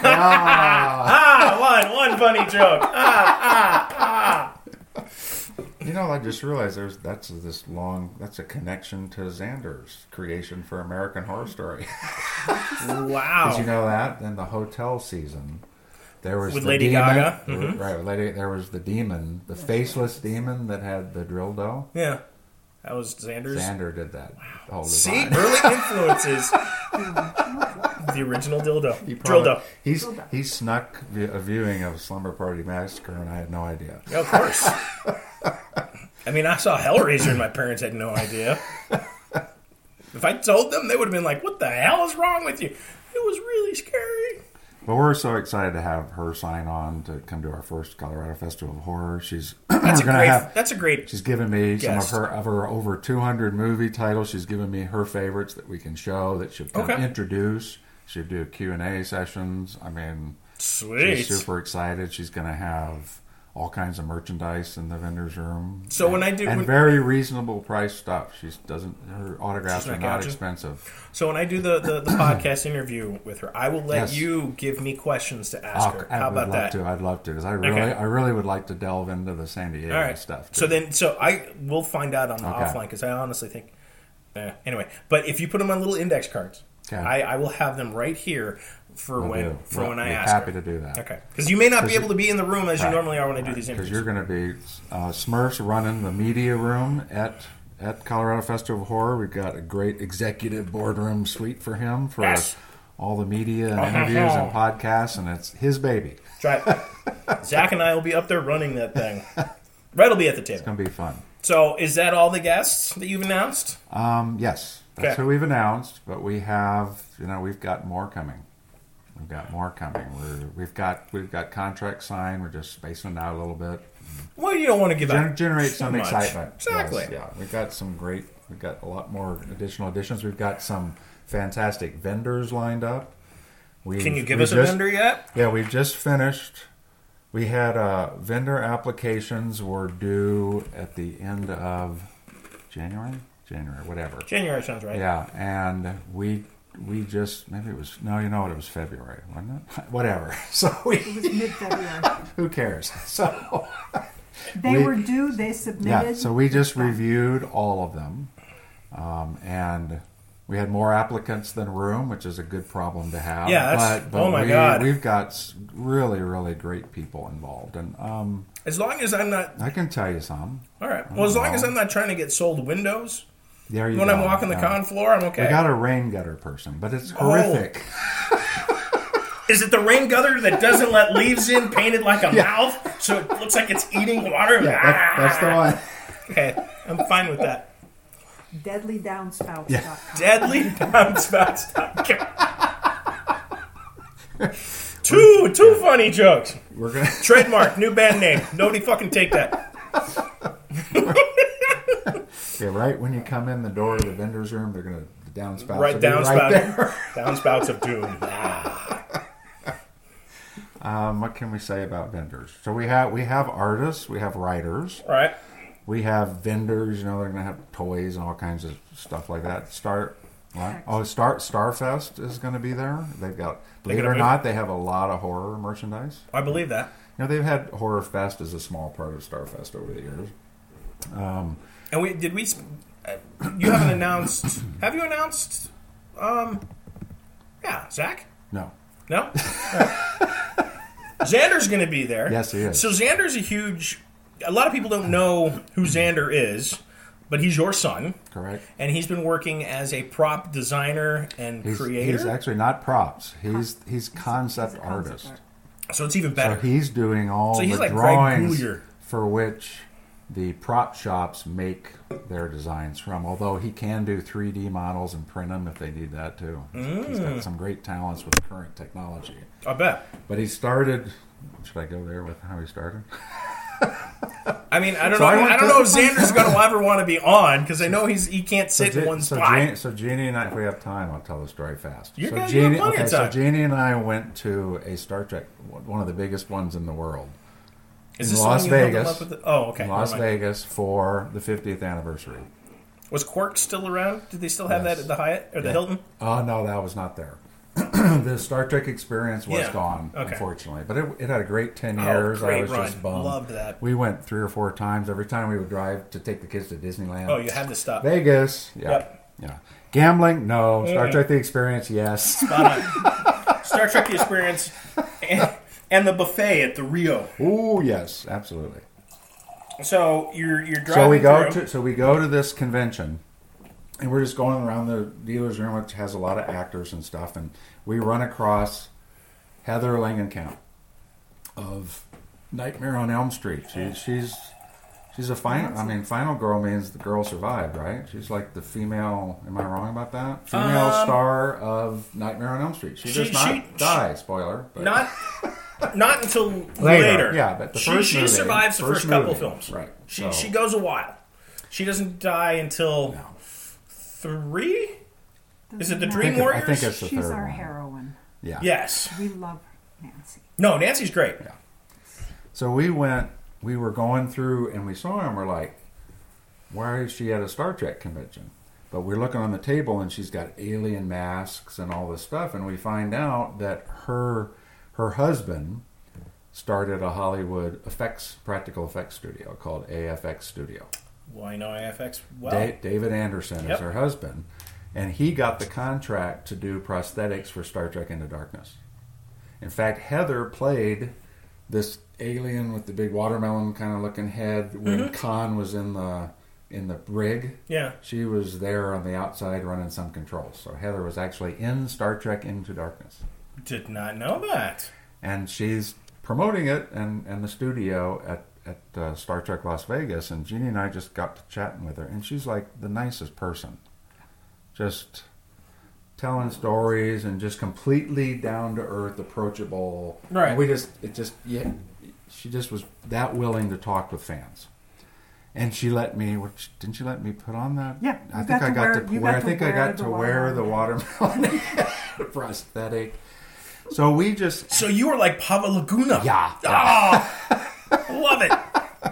Ah, one one funny joke. Ah, ah, ah. You know, I just realized there's that's this long. That's a connection to Xander's creation for American Horror Story. Wow. Did you know that? In the hotel season, there was With the Lady demon, Gaga? Mhm. right? With Lady, there was the demon, the faceless demon that had the drill dough. Yeah. That was Xander's. Xander did that whole See, design. early influences. The original dildo. He Drill probably- dough. He's he snuck vi- a viewing of Slumber Party Massacre, and I had no idea. Yeah, of course. I mean, I saw Hellraiser and my parents had no idea. If I told them, they would have been like, what the hell is wrong with you? It was really scary. But we're so excited to have her sign on to come to our first Colorado Festival of Horror. She's That's a we're gonna great. have. That's a great. She's given me some of Guest. her of her over two hundred movie titles. She's given me her favorites that we can show that she'll come Okay. introduce. She'll do Q and A sessions. I mean, Sweet. she's super excited. She's going to have all kinds of merchandise in the vendor's room. So when I do- and when- very reasonable price stuff. She doesn't. Her autographs She's are not not gouging? expensive. So when I do the, the, the podcast interview with her, I will let Yes. you give me questions to ask Oh, her. I How would about love that? to. I'd love to because I really, Okay. I really would like to delve into the San Diego All right. stuff. So too. then, so I will find out on the Okay. offline because I honestly think. Eh, anyway, but if you put them on little index cards, Okay. I, I will have them right here for We'll when do. for We'll when I be ask. happy her. to do that. Okay, because you may not be 'Cause able to be in the room as you Right. normally are when I do these Because interviews. you're going to be uh, Smurfs running the media room at at Colorado Festival of Horror. We've got a great executive boardroom suite for him for Yes. all the media and interviews and podcasts, and it's his baby. That's right. Zach and I will be up there running that thing. Red will be at the table. It's going to be fun. So, is that all the guests that you've announced? Um, yes, that's Okay. who we've announced, but we have, you know, we've got more coming. We've got more coming. We're, we've got we've got contracts signed. We're just spacing it out a little bit. Well, you don't want to give Gen- out generate too some much. excitement. Exactly. Yes, yeah, we've got some great. We've got a lot more additional additions. We've got some fantastic vendors lined up. We've, Can you give we us a just- vendor yet? Yeah, we've just finished. We had uh, vendor applications were due at the end of January, January, whatever. January sounds right. Yeah, and we we just maybe it was no, you know what, it was February, wasn't it? Whatever. So we, It was mid-February. who cares? So They We- were due. They submitted. yeah, so we just Done. reviewed all of them, um, and we had more applicants than room, which is a good problem to have. Yeah, that's- but, but oh my we, God. we've got s- really, really great people involved, and um, As long as I'm not... I can tell you some. All right. Well, as long as I'm not trying to get sold windows There you when go. I'm walking the Yeah. con floor, I'm okay. We got a rain gutter person, but it's Oh. horrific. Is it the rain gutter that doesn't let leaves in, painted like a mouth, so it looks like it's eating water? Yeah, that, that's the one. Okay, I'm fine with that. deadly downspouts dot com. Yeah. Deadly downspouts. Two, two funny jokes. We're gonna. Trademark, new band name. Nobody fucking take that. Yeah, right when you come in the door of the vendor's room, they're gonna the downspouts. Right, will be downspout. right there. Downspouts of doom. Um, what can we say about vendors? So we have we have artists, we have writers, All right. we have vendors. You know, they're gonna have toys and all kinds of stuff like that. Start. What? Oh, Star Starfest is going to be there. They've got, believe it gonna or be- not, they have a lot of horror merchandise. I believe that. You know, they've had Horror Fest as a small part of Starfest over the years. Um, And we did we? sp- uh, You haven't announced. Have you announced? Um. Yeah, Zach. no, No. Xander's going to be there. Yes, he is. So Xander's a huge. A lot of people don't know who Xander is, but he's your son, correct. and he's been working as a prop designer and He's, creator. he's actually not props. He's he's concept He's a concept artist. art. so it's even So better. he's doing all So he's the like Greg drawings Goulier. for which the prop shops make their designs from. Although he can do three D models and print them if they need that too. He's Mm. got some great talents with current technology. I bet. But he started. Should I go there with how he started? I mean, I don't So know. I I, went don't to- know if Xander's going to ever want to be on because I know he's he can't sit in Je- one so, spot. Jeannie, so Jeannie and I, if we have time, I'll tell the story fast. You're so good, you have Jeannie, plenty okay, of so time. Jeannie and I went to a Star Trek, one of the biggest ones in the world, Is in this Las something you held him Vegas. up with the- oh, okay. in Las never mind. Vegas for the fiftieth anniversary. Was Quark still around? Did they still have Yes. that at the Hyatt or the Yeah. Hilton? Oh no, that was not there. The Star Trek experience was Yeah. gone, Okay. unfortunately. But it, it had a great ten Oh, years. great I was run. just bummed. Loved that. We went three or four times. Every time we would drive to take the kids to Disneyland. Oh, you had to stop. Vegas. Yeah. Yep. Yeah. Gambling? No. Star Mm. Trek the experience? Yes. Spot on. Star Trek The Experience and, and the buffet at the Rio. Ooh, yes, absolutely. So you're you're driving So we go through. to so we go to this convention, and we're just going around the dealer's room, which has a lot of actors and stuff, and we run across Heather Langenkamp of Nightmare on Elm Street. She, she's she's a final. I mean, final girl means the girl survived, right? She's like the female. Am I wrong about that? Female Um, star of Nightmare on Elm Street. She, she- does not she- die. Spoiler. But Not not until later. Yeah, but the she, first she movie, survives the first first, couple movie, films. right. She So- she goes a while. She doesn't die until No. three. Is it the Doesn't I Dream think, it- I Warriors? think it's the She's third our one. heroine. Yeah. Yes. We love Nancy. No, Nancy's great. So we went, we were going through and we saw her and we're like, why is she at a Star Trek convention? But we're looking on the table and she's got alien masks and all this stuff. And we find out that her her husband started a Hollywood effects, practical effects studio called A F X Studio. Why no A F X? Well, Da- David Anderson Yep. is her husband. And he got the contract to do prosthetics for Star Trek Into Darkness. In fact, Heather played this alien with the big watermelon kind of looking head when Mm-hmm. Khan was in the in the rig. Yeah. She was there on the outside running some controls. So Heather was actually in Star Trek Into Darkness. Did not know that. And she's promoting it and, and the studio at, at uh, Star Trek Las Vegas. And Jeannie and I just got to chatting with her. And she's like the nicest person. Just telling stories and just completely down to earth, approachable. Right. And we just, it just, yeah, she just was that willing to talk with fans. And she let me, which, didn't she let me put on that? Yeah, I you think got I to got wear- to you wear, got I to think I wear got the to wear the watermelon prosthetic. So we just, So you were like Pava Laguna. yeah. Oh, love it.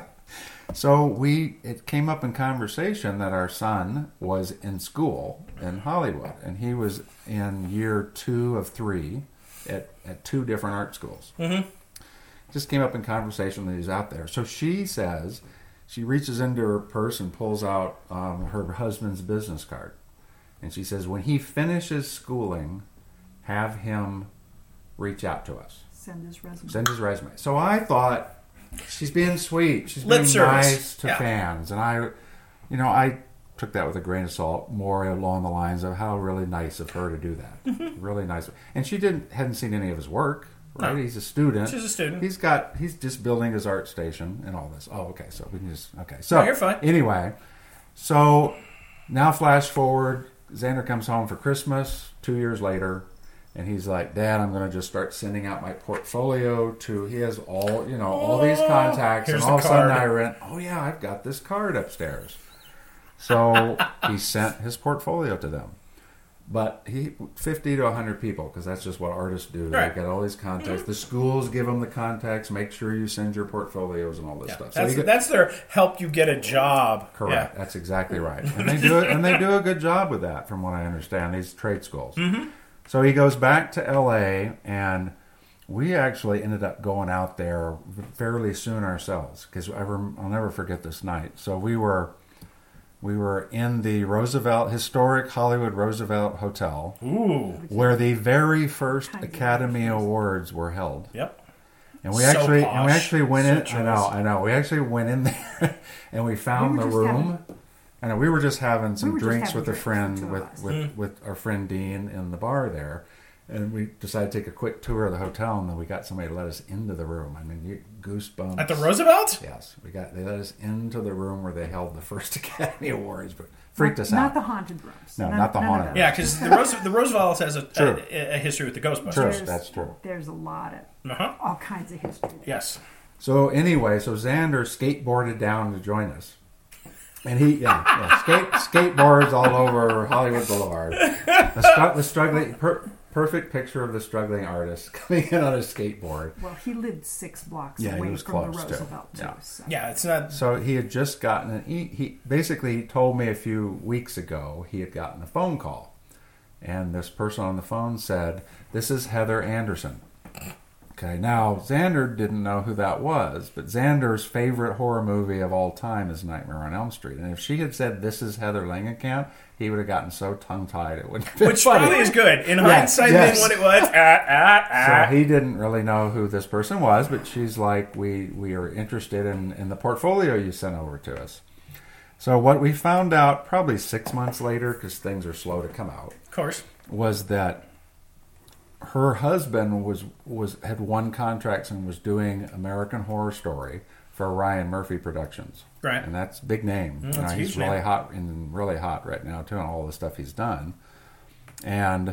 So we, it came up in conversation that our son was in school in Hollywood, and he was in year two of three at, at two different art schools. Mm-hmm. Just came up in conversation that he's out there. So she says, she reaches into her purse and pulls out um, her husband's business card. And she says, when he finishes schooling, have him reach out to us. Send his resume. Send his resume. So I thought, she's being sweet. She's Lip being service. nice to Yeah. fans. And I, you know, I took that with a grain of salt, more along the lines of how really nice of her to do that. Mm-hmm. Really nice. And she didn't hadn't seen any of his work, right? No. He's a student. She's a student. He's got, he's just building his art station and all this. Oh, okay. So we can just, okay. So No, you're fine. Anyway, so now flash forward, Xander comes home for Christmas two years later. And he's like, Dad, I'm going to just start sending out my portfolio to, he has all, you know, all these contacts. Here's And all the of a sudden card. I went, oh yeah, I've got this card upstairs. So he sent his portfolio to them. But he, fifty to one hundred people, because that's just what artists do. Right. They get all these contacts. The schools give them the contacts. Make sure you send your portfolios and all this Yeah, stuff. So that's, he get- that's their help you get a job. Correct. Yeah. That's exactly right. And they do it, and they do a good job with that, from what I understand. These trade schools. Mm-hmm. So he goes back to L A, and we actually ended up going out there fairly soon ourselves, because I'll never forget this night. So we were we were in the Roosevelt historic Hollywood Roosevelt Hotel, Ooh. where the very first Kind of Academy Awards were held. Yep. And we So actually and we posh. actually went in. So I know, jealous. I know. We actually went in there, and we found We were the just room. And we were just having some were just drinks having with a drinks, the friend, two of with us. with, Mm. with our friend Dean in the bar there, and we decided to take a quick tour of the hotel, and then we got somebody to let us into the room. I mean, you, goosebumps. At the Roosevelt? Yes, we got. They let us into the room where they held the first Academy Awards, but freaked not, us not out. the haunted rooms. No, None- not the none of haunted those. Yeah, because the, Roose- the Roosevelt has a, True. a, a history with the Ghostbusters. True. There's- That's true. There's a lot of Uh-huh. all kinds of history. Yes. So anyway, so Xander skateboarded down to join us. And he, yeah, yeah skate, skateboards all over Hollywood Boulevard. The, stru- the struggling, per- perfect picture of the struggling artist coming in on a skateboard. Well, he lived six blocks Yeah, he away was from the close, too. Roosevelt too. Yeah. So. Yeah, it's not. So he had just gotten an, he, he basically he told me a few weeks ago he had gotten a phone call. And this person on the phone said, "This is Heather Anderson." Okay, now Xander didn't know who that was, but Xander's favorite horror movie of all time is Nightmare on Elm Street. And if she had said, "This is Heather Langenkamp," he would have gotten so tongue-tied it wouldn't have been Which funny. probably is good. In Yes, hindsight, yes. being what it was. Ah, ah, ah. So he didn't really know who this person was, but she's like, we, we are interested in, in the portfolio you sent over to us. So what we found out probably six months later, because things are slow to come out, Of course. was that her husband was, was had won contracts and was doing American Horror Story for Ryan Murphy Productions. Right. And that's a big name. Mm, You that's know, a he's huge really name. hot and really hot right now too, on all the stuff he's done. And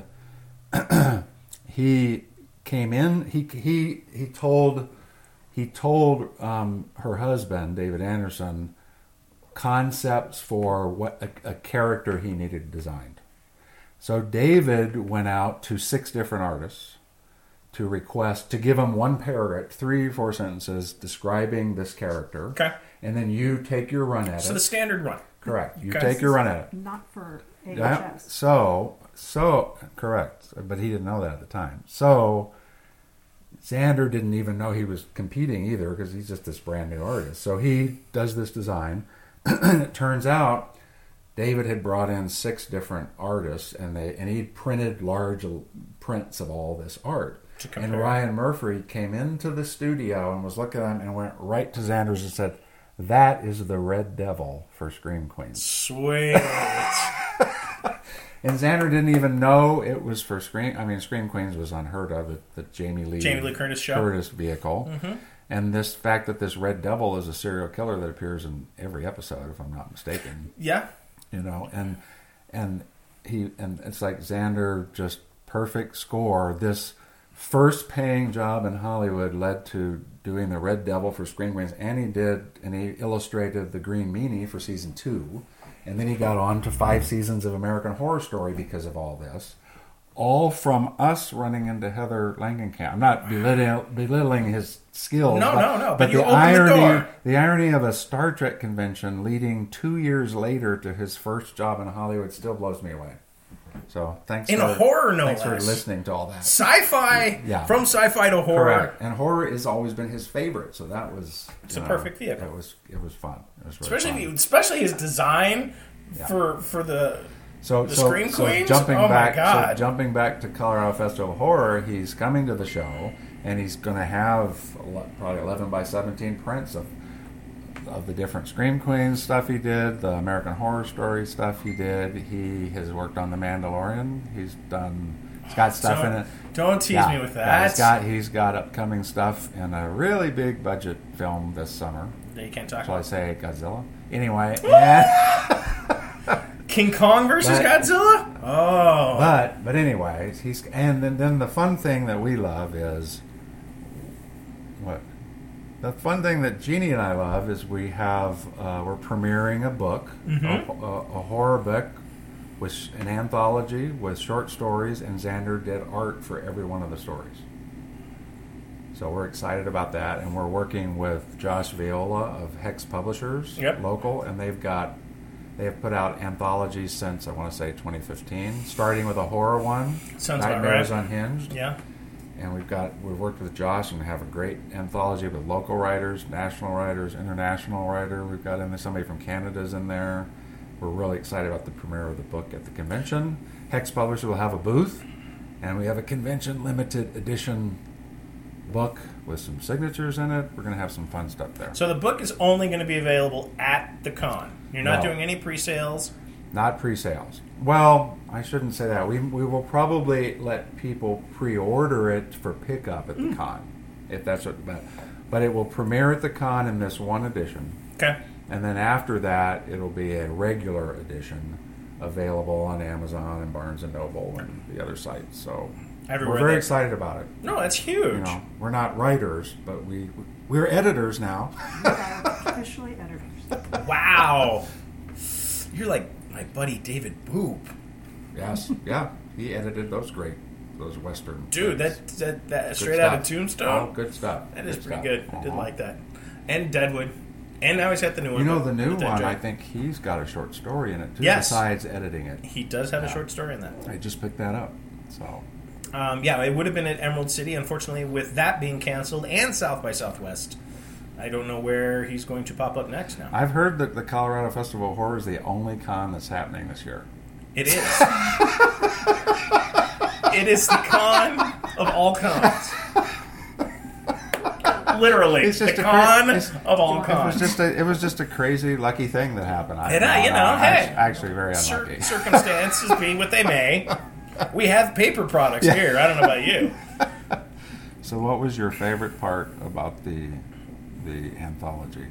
he came in. He he he told he told um, her husband, David Anderson, concepts for what a, a character he needed designed. So David went out to six different artists to request to give him one paragraph, three or four sentences describing this character. Okay. And then you take your run at So it. the standard run. Correct. You Okay. take your run at it. Not for A H Yeah. S. So, so correct, but he didn't know that at the time. So, Xander didn't even know he was competing either because he's just this brand new artist. So he does this design, and it turns out David had brought in six different artists, and they and he printed large prints of all this art. To And compare. Ryan Murphy came into the studio and was looking at him and went right to Xander's and said, That is the Red Devil for Scream Queens. Sweet. And Xander didn't even know it was for Scream. I mean, Scream Queens was unheard of. The, the Jamie Lee Jamie Lee Curtis show. Curtis vehicle. Mm-hmm. And this fact that this Red Devil is a serial killer that appears in every episode, if I'm not mistaken. Yeah. You know, and and he and it's like Xander, just perfect score. This first paying job in Hollywood led to doing the Red Devil for Scream Queens, and he did and he illustrated the Green Meanie for season two, and then he got on to five seasons of American Horror Story because of all this. All from us running into Heather Langenkamp. I'm not belittling, belittling his skills. No, but, no, no. But, But you the opened irony, the door. the irony of a Star Trek convention leading two years later to his first job in Hollywood still blows me away. So thanks In for horror, no thanks less. for listening to all that. Sci-fi. Yeah. From sci-fi to horror. Correct. And horror has always been his favorite, so that was It's you a know, perfect vehicle. It was it was fun. It was really Especially, fun. especially his design Yeah. for for the So, The so, Scream so Queens? jumping Oh my back, God. so jumping back to Colorado Festival of Horror, he's coming to the show, and he's going to have ele- probably eleven by seventeen prints of of the different Scream Queens stuff he did, the American Horror Story stuff he did. He has worked on The Mandalorian. He's done. He's got stuff Don't- in it. Don't tease Yeah, me with yeah, that. he's got he's got upcoming stuff in a really big budget film this summer. that you can't talk Shall I about. say Godzilla? Anyway, and, King Kong versus But- Godzilla? Oh. But but anyways, he's and then, then the fun thing that we love is what the fun thing that Jeannie and I love is we have uh, we're premiering a book, Mm-hmm. a, a, a horror book with an anthology with short stories, and Xander did art for every one of the stories. So we're excited about that, and we're working with Josh Viola of Hex Publishers, Yep. local, and they've got they have put out anthologies since I want to say twenty fifteen, starting with a horror one, Sounds about Nightmares right. Unhinged, Yeah. and we've got we've worked with Josh and have a great anthology with local writers, national writers, international writer. We've got in there somebody from Canada's in there. We're really excited about the premiere of the book at the convention. Hex Publishers will have a booth, and we have a convention limited edition book with some signatures in it. We're going to have some fun stuff there. So the book is only going to be available at the con. You're not No. doing any pre-sales. Not pre-sales. Well, I shouldn't say that. We we will probably let people pre-order it for pickup at the con, if that's what. But, but it will premiere at the con in this one edition, Okay. and then after that, it'll be a regular edition available on Amazon and Barnes and Noble and the other sites. So Everywhere we're very that- excited about it. No, that's huge. You know, we're not writers, but we we're editors now. We are officially editors. Wow. You're like my buddy David Boop. Yes, yeah, he edited those great those Western. Dude, things. that, that, that Good straight out of stuff. Tombstone. Oh, good stuff. That is Good pretty stuff. good. I did Uh-huh. like that. And Deadwood. And now he's got the new one. You know, with- the new with one, M J. I think he's got a short story in it too, Yes. besides editing it. He does have a Yeah. short story in that. I just picked that up. So, Um, yeah, it would have been at Emerald City. Unfortunately, with that being canceled and South by Southwest, I don't know where he's going to pop up next now. I've heard that the Colorado Festival of Horror is the only con that's happening this year. It is. It is the con of all cons. Literally, It's just the a cra- con it's- of all It was cons. just a, it was just a crazy lucky thing that happened. I, And I- you know, hey. act- actually very Cir- unlucky. circumstances be what they may. We have paper products Yeah. here. I don't know about you. So, what was your favorite part about the the anthology?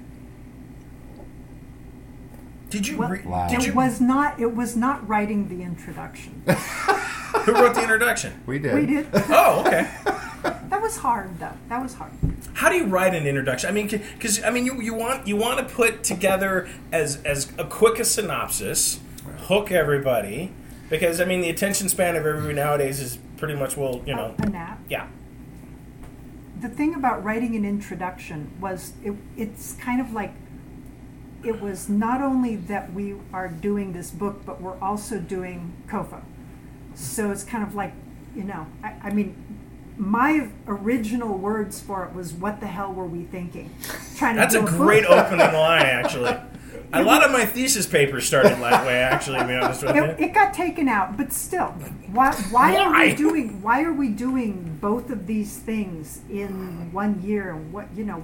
Did you? Well, Re- Wow. did It you? was not. It was not writing the introduction. Who wrote the introduction? We did. We did. Oh, okay. That was hard, though. That was hard. How do you write an introduction? I mean, because I mean, you, you want you want to put together as as a quick a synopsis, hook everybody, because I mean, the attention span of everybody nowadays is pretty much well, you know, A nap. yeah. The thing about writing an introduction was it, it's kind of like it was not only that we are doing this book, but we're also doing C O F A. So it's kind of like, you know, I, I mean, my original words for it was, "What the hell were we thinking?" Trying to That's a do book. great opening line, actually. A lot of my thesis papers started that way, actually. To be honest with It, you. it got taken out, but still, why? Why are Why? we doing? Why are we doing both of these things in one year? And what you know? What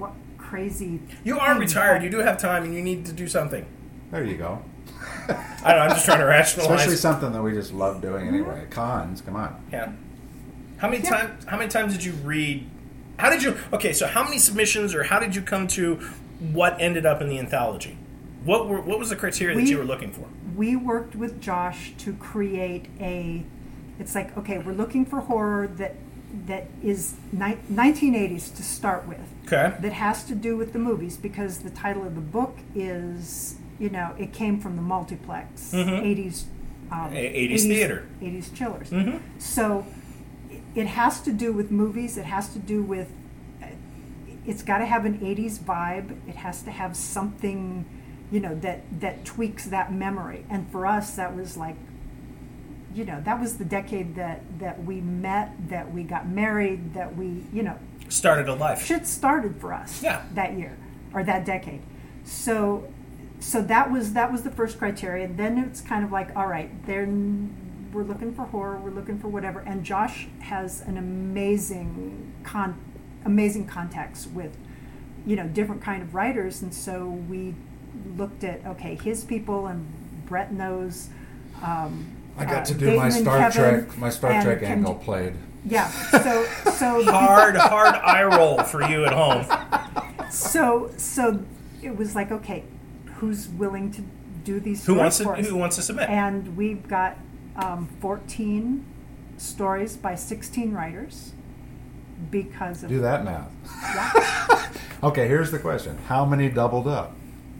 crazy. You are thing, retired. but- You do have time, and you need to do something. There you go. I don't know. I'm just trying to rationalize. Especially something that we just love doing anyway. Cons, come on. Yeah. How many Yeah. times? How many times did you read? How did you? Okay, so how many submissions, or how did you come to what ended up in the anthology? What were what was the criteria that We- you were looking for? We worked with Josh to create a. It's like, okay, we're looking for horror that that is ni- nineteen eighties to start with. Okay. That has to do with the movies, because the title of the book is, you know, it came from the multiplex, Mhm. eighties, um, A- eighties theater. eighties chillers. Mhm. So it has to do with movies. It has to do with. It's got to have an eighties vibe. It has to have something, you know, that that tweaks that memory. And for us, that was like, you know, that was the decade that that we met, that we got married, that we, you know, Started a life. shit started for us Yeah. that year or that decade. So so that was that was the first criteria. And then it's kind of like, all right, then we're looking for horror, we're looking for whatever. And Josh has an amazing con amazing contacts with, you know, different kind of writers, and so we looked at, okay, his people, and Brett knows. Um, I got uh, to do Dayton my and Star Kevin, Trek, my Star and Trek can angle do- played. Yeah. So so Hard, hard eye roll for you at home. so so it was like, okay, who's willing to do these Who stories wants to? for us? Who wants to submit? And we've got um, fourteen stories by sixteen writers because of Do that math. yeah. Okay, here's the question. How many doubled up?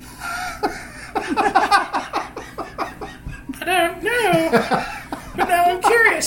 I don't know. But now I'm curious.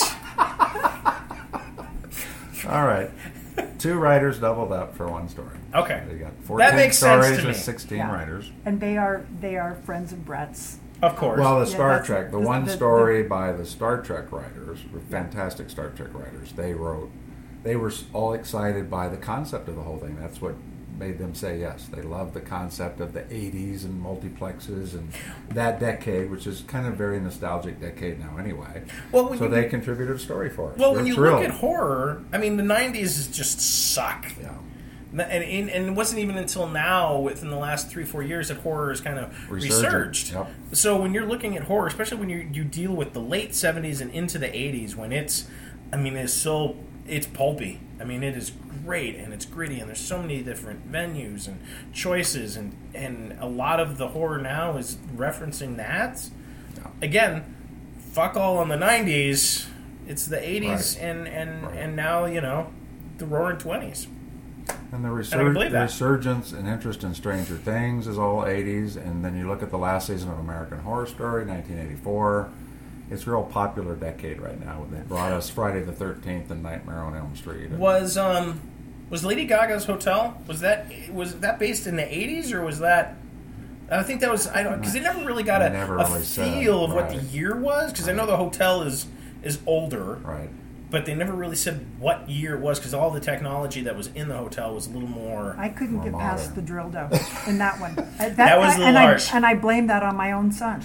All right. Two writers doubled up for one story. Okay. They got fourteen That makes sense stories to with me. sixteen Yeah. writers. And they are they are friends of Brett's. Of course. Well, the Yeah, Star that's- Trek, the the- one the- story by the Star Trek writers, were fantastic Star Trek writers. They wrote, they were all excited by the concept of the whole thing. That's what made them say yes. They loved the concept of the eighties and multiplexes and that decade, which is kind of a very nostalgic decade now anyway. Well, when so you- they contributed a story for us. well, We're when you thrilled. look at horror, I mean, the nineties just suck. Yeah. And, and, and it wasn't even until now, within the last three, four years, that horror has kind of Resurgent, resurged. yep. So when you're looking at horror, especially when you you deal with the late seventies and into the eighties, when it's, I mean, it's so, it's pulpy. I mean, it is great, and it's gritty, and there's so many different venues and choices, and, and a lot of the horror now is referencing that. Yeah. Again, fuck all on the nineties. It's the eighties, Right. and, and, Right. and now, you know, the roaring twenties. And the I can resur- believe that. resurgence and interest in Stranger Things is all eighties, and then you look at the last season of American Horror Story, nineteen eighty-four. It's a real popular decade right now. They brought us Friday the thirteenth and Nightmare on Elm Street. And Was um was Lady Gaga's Hotel, was that was that based in the eighties, or was that? I think that was, I don't, because they never really got They a, never a really said, feel of what the right. year was, because I know the hotel is is older, Right. but they never really said what year it was, because all the technology that was in the hotel was a little more. I couldn't More get past modern. the drill dough in that one. Uh, That, That was a I- little and harsh. I, and I blame that on my own son.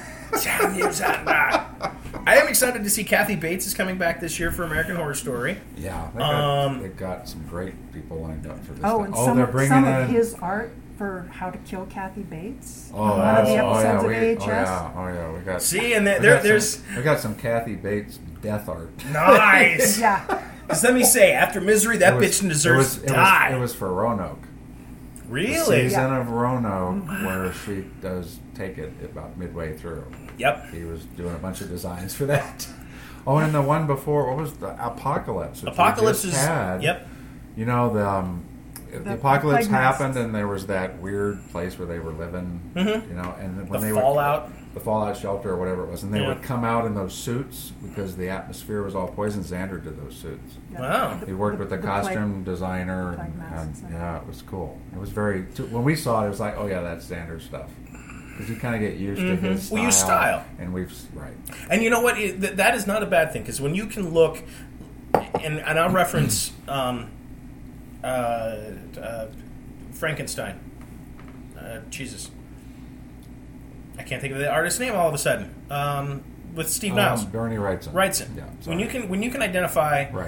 Damn you, Zanda. I am excited to see Kathy Bates is coming back this year for American Horror Story. Yeah. They got, Um, they've got some great people lined up for this. Oh, thing. and oh, some, they're of- bringing some in. of his art for How to Kill Kathy Bates. Oh, one of that's- the oh, episodes yeah, of we, A H S. Oh yeah, oh yeah, we got. See, and there, we there, got there's some, we got some Kathy Bates death art. nice. Yeah. Because let me say, after Misery, that It was- bitch deserves it to was, die. It was, it was for Roanoke. The Really? season of Roanoke, where she does take it about midway through. Yep. He was doing a bunch of designs for that. Oh, and the one before, what was the Apocalypse? which we Apocalypse just is. had. Yep. You know, the, um, the, The apocalypse plague nests. happened, and there was that weird place where they were living. Mhm. You know, and when The they Fallout. would the Fallout shelter or whatever it was, and they Yeah. would come out in those suits because the atmosphere was all poison. Xander did those suits. Wow. He worked with the, plague- costume designer, plague and, masks and and- yeah, it was cool. It was very. t- When we saw it, it was like, oh yeah, that's Xander's stuff. Because you kind of get used to his style. We use style. and we've right. And you know what? It, th- that is not a bad thing, because when you can look, and, and I'll reference um, uh, uh, Frankenstein. Uh, Jesus. I can't think of the artist's name all of a sudden. Um, with Steve Niles. Um, Bernie Wrightson. Wrightson. Yeah. when sorry. you can when you can identify Right.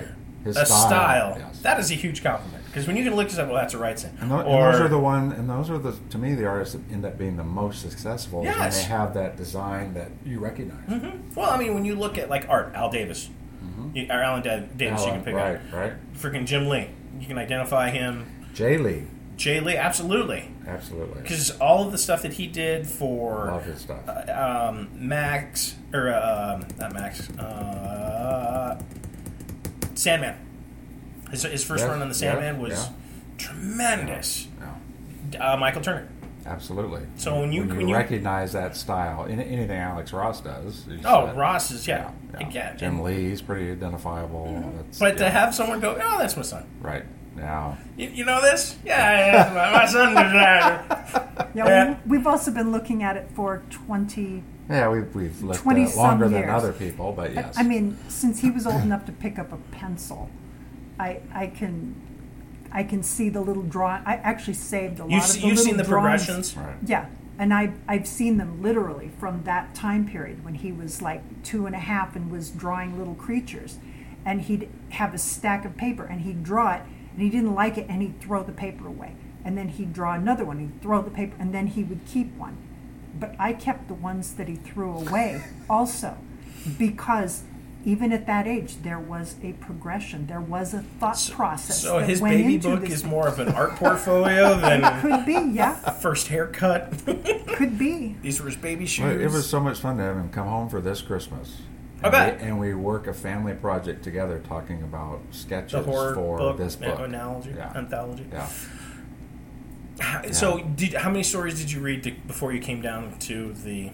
His a style, style. yes. That is a huge compliment. Because when you can look at well, that's a Wrightson. And, tho- and or, those are the one, and those are the to me the artists that end up being the most successful is when Yes. they have that design that you recognize. Mhm. Well, I mean, when you look at like art, Al Davis, you, or Alan Da- Davis, you Alan, can pick right, up. right. Freaking Jim Lee, you can identify him. Jay Lee, Jay Lee, absolutely, absolutely. because all of the stuff that he did for Love his stuff. uh, um, Max or uh, um, not Max, uh, Sandman. His, his first Yes, run on the yeah, Sandman was yeah. tremendous. Yeah, Uh, Michael Turner. absolutely. So when you- when you, when you- recognize that style, in anything Alex Ross does. you Oh, said- Ross is yeah, yeah. again. Jim and- Lee's pretty identifiable. That's, But to yeah, have someone go, oh, that's my son. right now, You, you know this? Yeah, yeah, my, my son did that. Yeah, Yeah. we- we've also been looking at it for twenty. yeah, we've we've lived twenty uh, longer some than years. other people, but I- yes, I mean, since he was old enough to pick up a pencil, I I can I can see the little drawing. I actually saved a lot You've, of se- the you've little seen the drawings. progressions? right. Yeah, and I I've seen them literally from that time period when he was like two and a half and was drawing little creatures, and he'd have a stack of paper and he'd draw it and he didn't like it and he'd throw the paper away, and then he'd draw another one, he'd throw the paper, and then he would keep one. But I kept the ones that he threw away also, because even at that age there was a progression, there was a thought process. So that his went baby into book this. is more of an art portfolio than Could be, yeah, first haircut. could be. These were his baby shoes. Well, it was so much fun to have him come home for this Christmas. I And bet. we, and we work a family project together talking about the sketches horror for book, this book. analogy, Yeah. anthology. Yeah. How- So, did, how many stories did you read to, before you came down to the?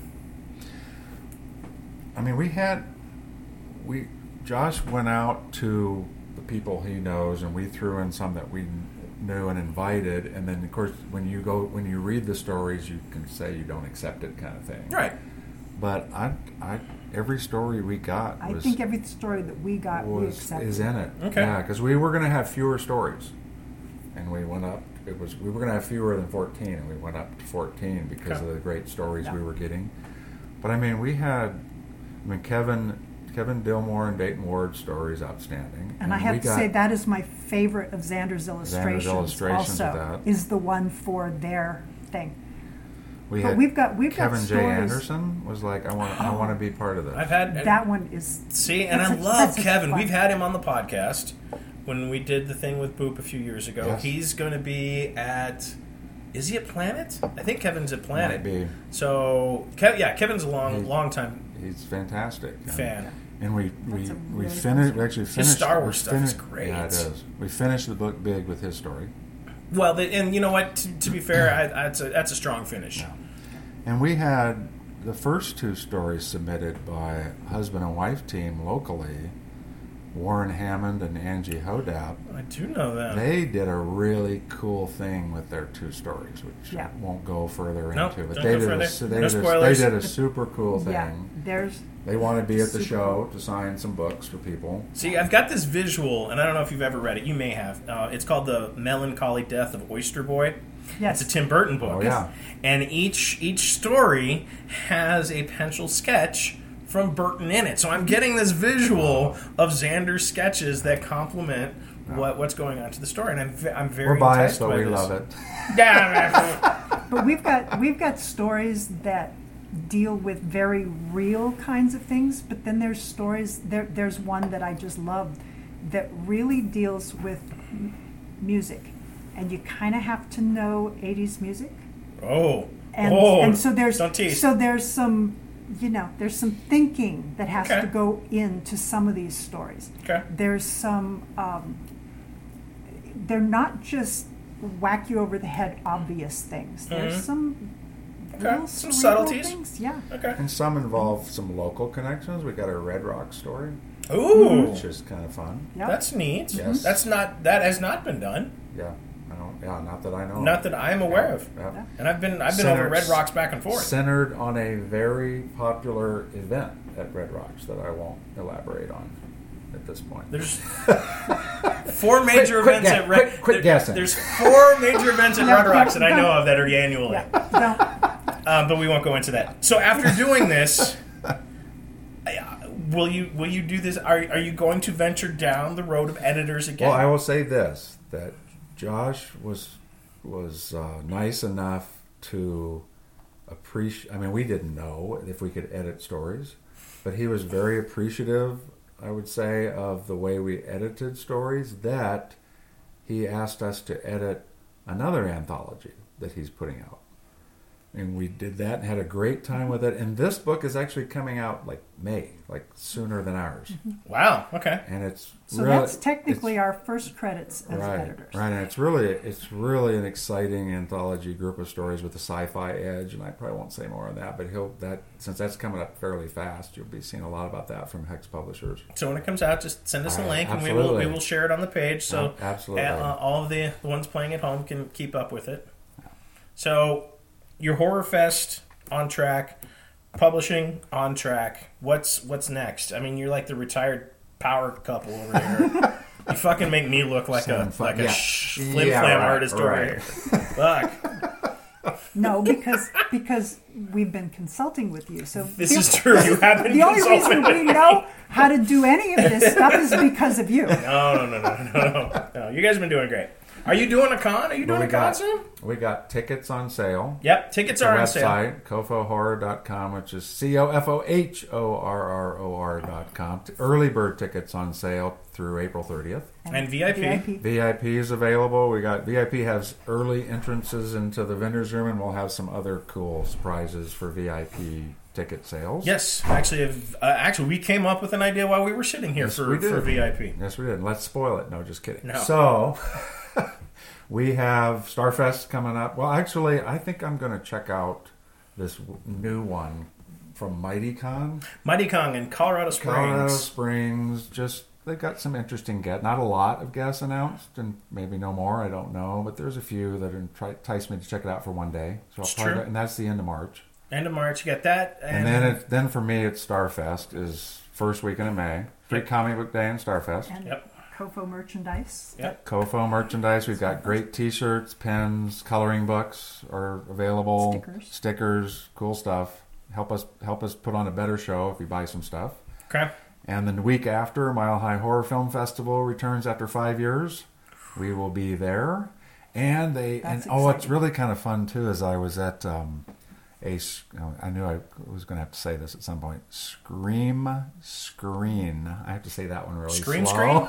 I mean, we had, we, Josh went out to the people he knows, and we threw in some that we knew and invited, and then of course when you go, when you read the stories, you can say you don't accept it kind of thing. Right. But I, I, every story we got I was, think every story that we got, we was accepted. is in it. Okay. Yeah, because we were going to have fewer stories, and we went up. It was we were going to have fewer than fourteen, and we went up to fourteen because Okay. of the great stories Yeah. we were getting. But I mean, we had, I mean, Kevin, Kevin Dillmore and Dayton Ward stories outstanding, And I we have to got- say that is my favorite of Xander's illustrations. illustrations also of that. is the one for their thing. we but had we've got- we've got Kevin J. stories- Anderson was like, I want I want to be part of this. I've had That one is see, and that's I a- love that's a Kevin. fun- We've had him on the podcast when we did the thing with Boop a few years ago. Yes. He's going to be at. Is he at Planet? I think Kevin's at Planet. Might be. So, Kev, yeah, Kevin's a long, He's- long time He's fantastic. And- fan. And we we, That's a we really finished. fun We actually finished Star we Wars stuff is finished- great. Yeah, it is. We finished the book big with his story, Well, the, and you know what? To, to be fair, I, that's a that's a strong finish. and we had the first two stories submitted by husband and wife team locally, Warren Hammond and Angie Hodap. I do know that. They did a really cool thing with their two stories, which Yeah. I won't go further Nope, into. But don't they go did, further. a, su- they, No did a, they spoilers. did a super cool thing. yeah. There's They want to be at the Super show to sign some books for people. See, I've got this visual, and I don't know if you've ever read it. You may have. Uh, it's called The Melancholy Death of Oyster Boy. yes. It's a Tim Burton book. Oh, yeah. And each each story has a pencil sketch from Burton in it. So I'm getting this visual of Xander's sketches that complement what, what's going on to the story. And I'm, ve- I'm very We're biased, enticed but by we this. love it. Yeah. But we've got we've got stories that deal with very real kinds of things, but then there's stories there there's one that I just love that really deals with m- music, and you kind of have to know eighties music, oh. and oh. and so there's Don't tease. so there's some you know there's some thinking that has Okay. to go into some of these stories. Okay. There's some um, they're not just whack you over the head obvious things. There's Mhm. some Okay. little Some cerebral subtleties. things. Yeah. Okay. And some involve some local connections. We got a Red Rock story, Ooh. which is kind of fun. Yep. That's neat. Yes. That's not that has not been done. Yeah, I don't, yeah, not that I know. Not that I'm aware of. Yeah. Yeah. And I've been I've been Center- over Red Rocks back and forth. Centered on a very popular event at Red Rocks that I won't elaborate on at this point. There's four major Quit- quit events gue- at Red. quit- quit there- guessing. There's four major events at Yeah, Red Rocks that I yeah. know of that are annually, Yeah. No, um, but we won't go into that. So after doing this, I- will you will you do this? Are are you going to venture down the road of editors again? Well, I will say this: that Josh was was uh, nice enough to appreciate. I mean, we didn't know if we could edit stories, but he was very appreciative, I would say, of the way we edited stories. That he asked us to edit another anthology that he's putting out. And we did that and had a great time with it. And this book is actually coming out like May, like sooner than ours. Wow. Okay. And it's So really, that's technically it's- our first credits as right, editors. right. And it's really it's really an exciting anthology group of stories with a sci-fi edge. And I probably won't say more on that, but he'll that since that's coming up fairly fast, you'll be seeing a lot about that from Hex Publishers. So when it comes out, just send us a All right, link, and we will absolutely. we will share it on the page. So Yeah, absolutely. uh, all of the, the ones playing at home can keep up with it. So your Horror Fest on track, publishing on track. What's what's next? I mean, you're like the retired power couple over here. You fucking make me look like Sound a fun. like a Yeah. sh- flim Yeah, flam right, artist over right. here. Fuck. No, because because we've been consulting with you. So This the, is true. You have been the only consulting reason with we me. know how to do any of this stuff is because of you. No, no, no, no, no, no. No, you guys have been doing great. Are you doing a con? Are you doing we a con got soon? we got tickets on sale. Yep, tickets The are on sale. website, cofo horror dot com, which is C O F O H O R R O R dot com. Early bird tickets on sale through April thirtieth. And V I P. V I P is available. We got V I P has early entrances into the vendors room, and we'll have some other cool surprises for V I P ticket sales. Yes, actually, if, uh, actually, we came up with an idea while we were sitting here Yes, for, we did. for V I P. Yes, we did. Let's spoil it. No, just kidding. No. So, we have Starfest coming up. Well, actually, I think I'm going to check out this w- new one from MightyCon. Mighty Kong in Colorado Springs. Colorado Springs. Just, they've got some interesting guests. Not a lot of guests announced, and maybe no more. I don't know. But there's a few that entice me to check it out for one day. So I'll It's probably true. go- and that's the end of March. End of March, you got that. And, And, then it, then for me, it's Starfest is first weekend of May. Free Yep. comic book day and Starfest. And Yep. COFO merchandise. Yep. Kofo merchandise. We've got great T-shirts, pens, coloring books are available. Stickers. Stickers, cool stuff. Help us help us put on a better show if you buy some stuff. Okay. And then the week after, Mile High Horror Film Festival returns after five years. We will be there, and they That's and oh, it's exciting. really kind of fun too. As I was at um, a, s- I knew I was going to have to say this at some point. Scream Screen. I have to say that one really Scream slow.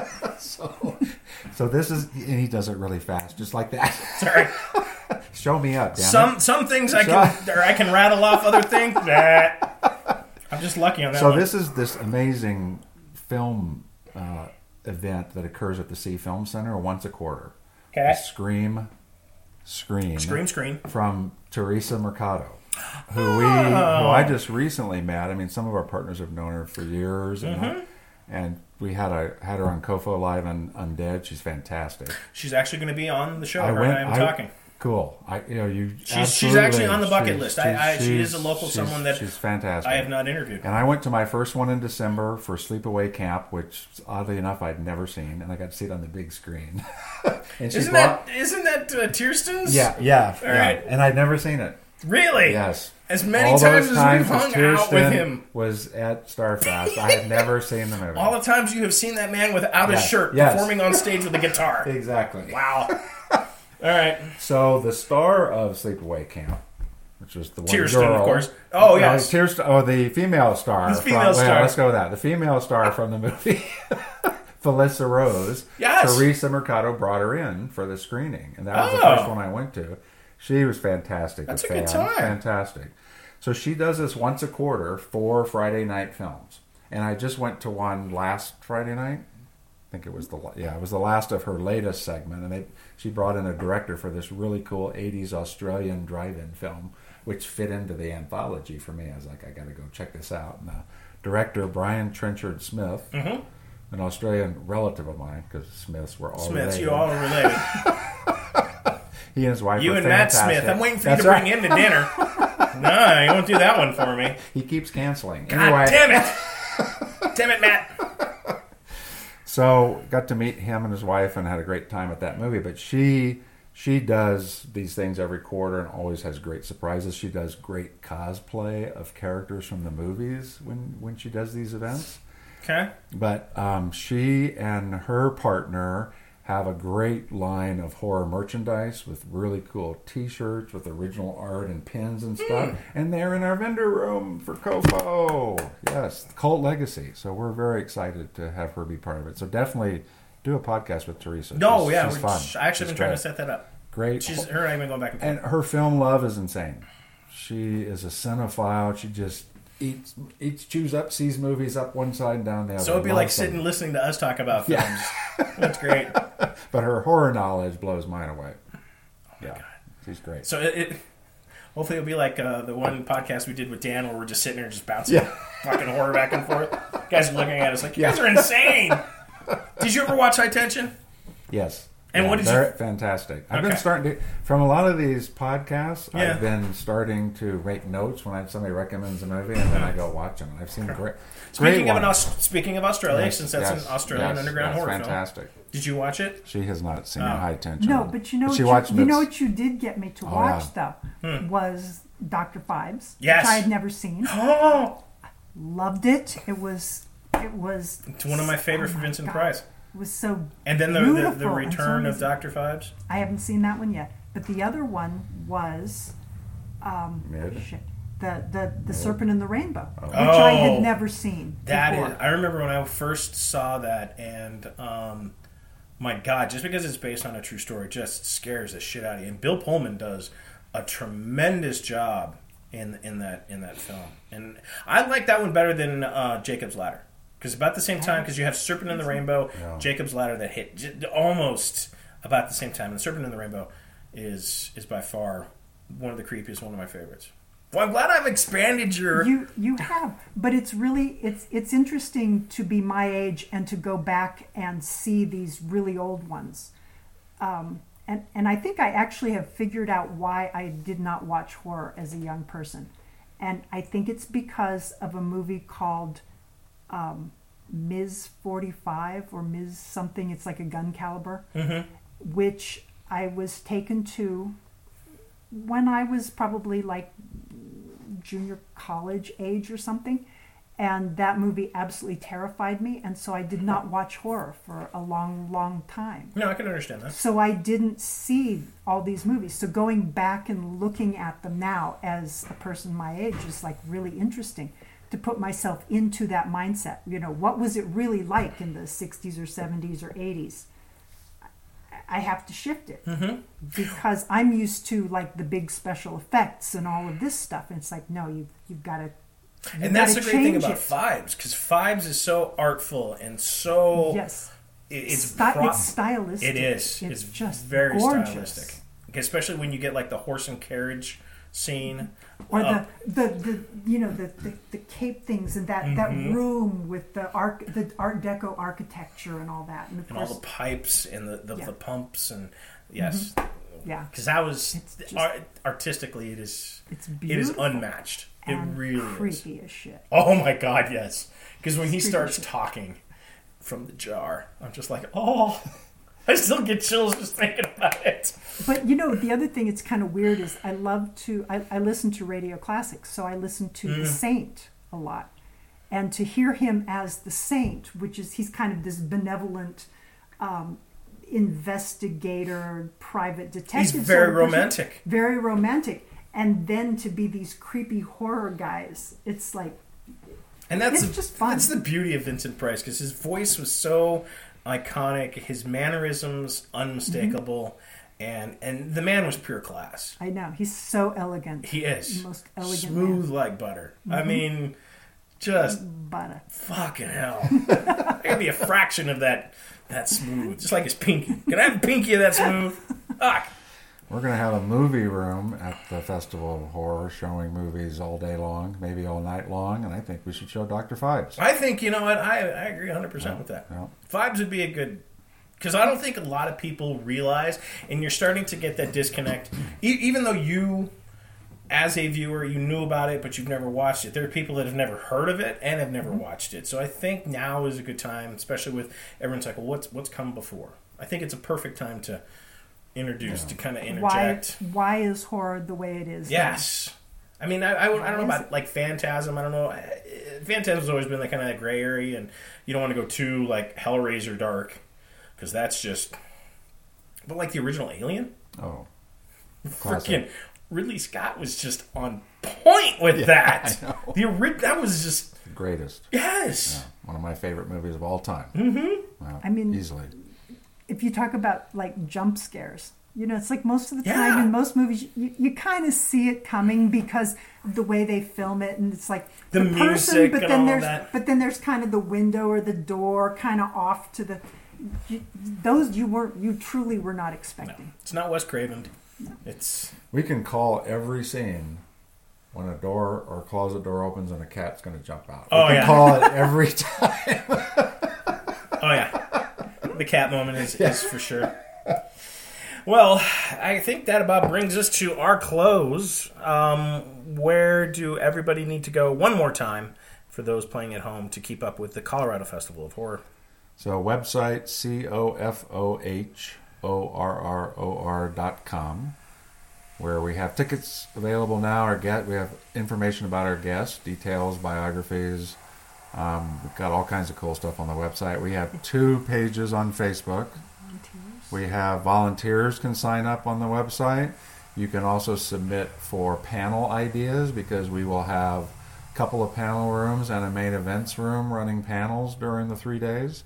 so, so this is, and he does it really fast, just like that. Sorry. Show me up, damn Some it. some things I can or I can rattle off. Other things, nah. I'm just lucky on that So one. this is this amazing film uh, event that occurs at the Sea Film Center once a quarter. Okay. The Scream Screen. Scream Screen. From Teresa Mercado, who we who I just recently met. I mean, some of our partners have known her for years, and Mm-hmm. and we had a had her on Kofo Live and Undead. She's fantastic. She's actually going to be on the show. I Her went. and I am I- talking. Cool. I you know you. She's- she's actually absolutely- on the bucket she's- list. I- I- she she's- is a local she's- someone that she's fantastic. I have not interviewed. And I went to my first one in December for Sleepaway Camp, which oddly enough I'd never seen, and I got to see it on the big screen. and she Isn't brought, that isn't that uh, Tiersten's? yeah, yeah, All yeah. right. And I'd never seen it. Really? Yes, As many all times those as times we've as hung out with Kirsten him. was at Starfest, I had never seen the movie. All the times you have seen that man without Yes, a shirt yes. performing on stage with a guitar. Exactly. Wow. All right. So the star of Sleepaway Camp, which was the one Kirsten, girl, of course. Oh, No, yes. Kirsten, oh, the female star. The female from, star. Well, let's go with that. The female star from the movie, Felissa Rose. Yes. Teresa Mercado brought her in for the screening, and that was Oh. the first one I went to. She was fantastic. That's with a good fans. time. Fantastic. So she does this once a quarter for Friday night films, and I just went to one last Friday night. I think it was the yeah, it was the last of her latest segment, and they she brought in a director for this really cool eighties Australian drive-in film, which fit into the anthology for me. I was like, I got to go check this out. And the director, Brian Trenchard Smith, Mm-hmm. an Australian relative of mine, because Smiths were all Smiths, related. you all related. He and his wife You were and Matt fantastic. Smith. I'm waiting for That's you to bring right. him to dinner. No, you won't do that one for me. He keeps canceling. God anyway, damn it. Damn it, Matt. So got to meet him and his wife and had a great time at that movie. But she she does these things every quarter and always has great surprises. She does great cosplay of characters from the movies when, when she does these events. Okay. But um, she and her partner have a great line of horror merchandise with really cool T-shirts with original art and pins and stuff. Mm. And they're in our vendor room for Kofo. Yes, Cult Legacy. So we're very excited to have her be part of it. So definitely do a podcast with Teresa. No, she's, yeah, she's fun. I actually she's been trying great. to set that up. Great. She's her and I have been going back and forth. And her film love is insane. She is a cinephile. She just eats eats chews up, sees movies up one side and down the other. So it'd be like Loves sitting them. listening to us talk about films. Yeah. That's great. But her horror knowledge blows mine away. Oh my yeah, God. She's great. So it, it hopefully it'll be like uh, the one podcast we did with Dan where we're just sitting there just bouncing Yeah. fucking horror back and forth. You guys are looking at us like, you Yeah. guys are insane. Did you ever watch High Tension? Yes. And yeah, what did they're you... fantastic. I've Okay. been starting to, from a lot of these podcasts, Yeah. I've been starting to make notes when I, somebody recommends a movie, and then I go watch them. I've seen great. Speaking great of an ones. Aus- speaking of Australia, Yes, since that's yes, an Australian yes, underground that's horror fantastic. film. Did you watch it? She has not seen Oh. High Tension. No, but you know she what watched you, you know Mids- what you did get me to Oh, watch yeah. though was Doctor Fives, Yes. which I had never seen. Oh, Loved it. It was it was it's one of my favorite oh for my Vincent God. Price. It was so And then the, the, beautiful the and return so of Doctor Fives. I haven't seen that one yet, but the other one was um, Mid? shit, the the the Serpent in the Rainbow, which Oh. I had never seen That before. is, I remember when I first saw that, and um, my God, just because it's based on a true story, just scares the shit out of you. And Bill Pullman does a tremendous job in in that in that film, and I like that one better than uh, Jacob's Ladder, because about the same time, because you have Serpent in the Rainbow, Yeah. Jacob's Ladder that hit j- almost about the same time, and Serpent in the Rainbow is is by far one of the creepiest, one of my favorites. Well, I'm glad I've expanded your. You you have, but it's really it's it's interesting to be my age and to go back and see these really old ones, um, and and I think I actually have figured out why I did not watch horror as a young person, and I think it's because of a movie called um, Ms forty-five or Ms something. It's like a gun caliber, Mhm. which I was taken to when I was probably like junior college age or something, and that movie absolutely terrified me, and so I did not watch horror for a long long time. No, I can understand that. So I didn't see all these movies. So going back and looking at them now as a person my age is like really interesting to put myself into that mindset. You know, what was it really like in the sixties or seventies or eighties? I have to shift it Mm-hmm. because I'm used to like the big special effects and all of this stuff. And it's like, no, you've, you've got to. And that's the great thing about Fives, because Fives is so artful and so Yes. it- it's Sty- pro- it's stylistic. It is. It's, It's, just very gorgeous. stylistic, especially when you get like the horse and carriage scene, Or Uh, the, the, the you know the, the, the cape things and that, that Mhm. room with the arc the Art Deco architecture and all that, and of and all course the pipes and the the, Yeah. the pumps and yes, yeah, because that was It's just- art, artistically it is it's it beautiful is unmatched. It and really is. creepy as shit. Oh my God, yes. Because when he Creepy starts shit. talking from the jar, I'm just like, oh, I still get chills just thinking about it. But you know, the other thing it's kind of weird is I love to I, I listen to radio classics, so I listen to Mm. The Saint a lot, and to hear him as the Saint, which is he's kind of this benevolent um, investigator, private detective. He's sort very of person. romantic. Very romantic, and then to be these creepy horror guys, it's like And that's It's the, just fun. That's the beauty of Vincent Price, because his voice was so iconic, his mannerisms unmistakable, and and the man was pure class. I know he's so elegant. He is The most elegant smooth man. like butter. I mean, just But uh, fucking hell. I could be a fraction of that that smooth, just like his pinky. Can I have a pinky of that smooth? Fuck. We're going to have a movie room at the Festival of Horror showing movies all day long, maybe all night long, and I think we should show Doctor Fives. I think, you know what, I, I agree one hundred percent Yeah, with that. yeah. Vibes would be a good... Because I don't think a lot of people realize, and you're starting to get that disconnect, e- even though you, as a viewer, you knew about it, but you've never watched it. There are people that have never heard of it and have never watched it. So I think now is a good time, especially with everyone's like, well, what's, what's come before? I think it's a perfect time to introduced Yeah. to kind of Why, interject. why is horror the way it is? Yes. I mean, I, I, I don't know Why is about, it? like, Phantasm. I don't know. Phantasm's always been, like, kind of that gray area, and you don't want to go too, like, Hellraiser dark, because that's just... But, like, the original Alien? Oh, Freaking classic. Ridley Scott was just on point with Yeah, that. I know. The ori- That was just... The greatest. Yes. Yeah, one of my favorite movies of all time. Mm-hmm. I mean- easily. If you talk about like jump scares, you know, it's like most of the Yeah. time in most movies, you, you kind of see it coming because of the way they film it, and it's like The music but and then all there's that. but then there's kind of the window or the door kind of off to the. You, those you weren't you truly were not No, expecting. it's not Wes Craven. It's... We can call every scene when a door or closet door opens and a cat's going to jump out. Oh, we can yeah. call it every time. Oh, yeah. The cat moment is, is for sure. Well, I think that about brings us to our close. Um, where do everybody need to go one more time for those playing at home to keep up with the Colorado Festival of Horror? So website, C O F O H O R R O R dot com, where we have tickets available now. Our get, we have information about our guests, details, biographies. Um, we've got all kinds of cool stuff on the website. We have two pages on Facebook. We have volunteers can sign up on the website. You can also submit for panel ideas because we will have a couple of panel rooms and a main events room running panels during the three days.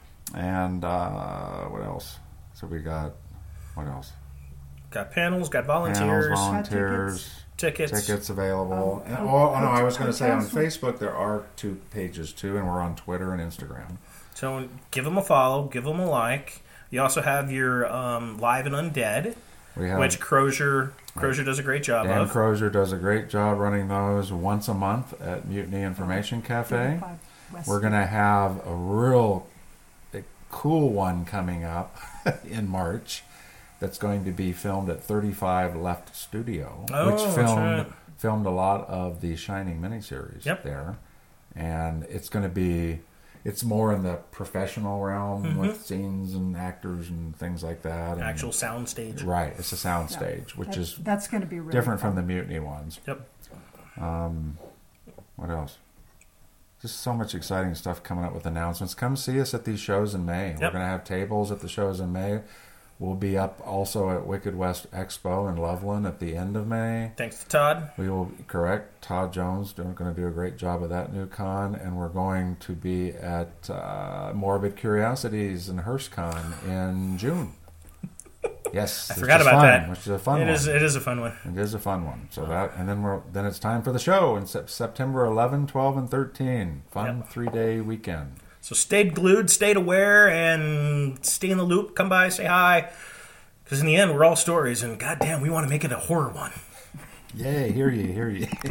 And uh, what else? So we got, what else? Got panels, got Panels, volunteers, volunteers, tickets. tickets available. Um, And, oh, oh, no, I was oh, going to say on hotels. Facebook there are two pages too, and we're on Twitter and Instagram. So give them a follow, give them a like. You also have your um, Live and Undead, We have which Crozier, Crozier does a great job Dan of. Crozier does a great job running those once a month at Mutiny Information Cafe. West. We're going to have a real a cool one coming up in March that's going to be filmed at thirty-five Left Studio, Oh, which that's filmed right. filmed a lot of the Shining miniseries Yep. there. And it's going to be, it's more in the professional realm Mm-hmm. with scenes and actors and things like that. And, Actual sound stage. Right, it's a sound stage, which That- is that's going to be really different fun. from the Mutiny ones. Yep. Um, what else? Just so much exciting stuff coming up with announcements. Come see us at these shows in May. We're Yep. going to have tables at the shows in May. We'll be up also at Wicked West Expo in Loveland at the end of May. Thanks to Todd. We will, correct, Todd Jones doing, going to do a great job of that new con. And we're going to be at uh, Morbid Curiosities in HearstCon in June. Yes, I which forgot is about fun, that. Which is a fun It one. is. It is a fun one. It is a fun one. So that, and then we're then it's time for the show in Sep- September eleventh, twelve, and thirteen. Fun Yep. three day weekend. So stay glued, stay aware, and stay in the loop. Come by, say hi. Because in the end, we're all stories, and goddamn, we want to make it a horror one. Yay! Hear ye, hear ye.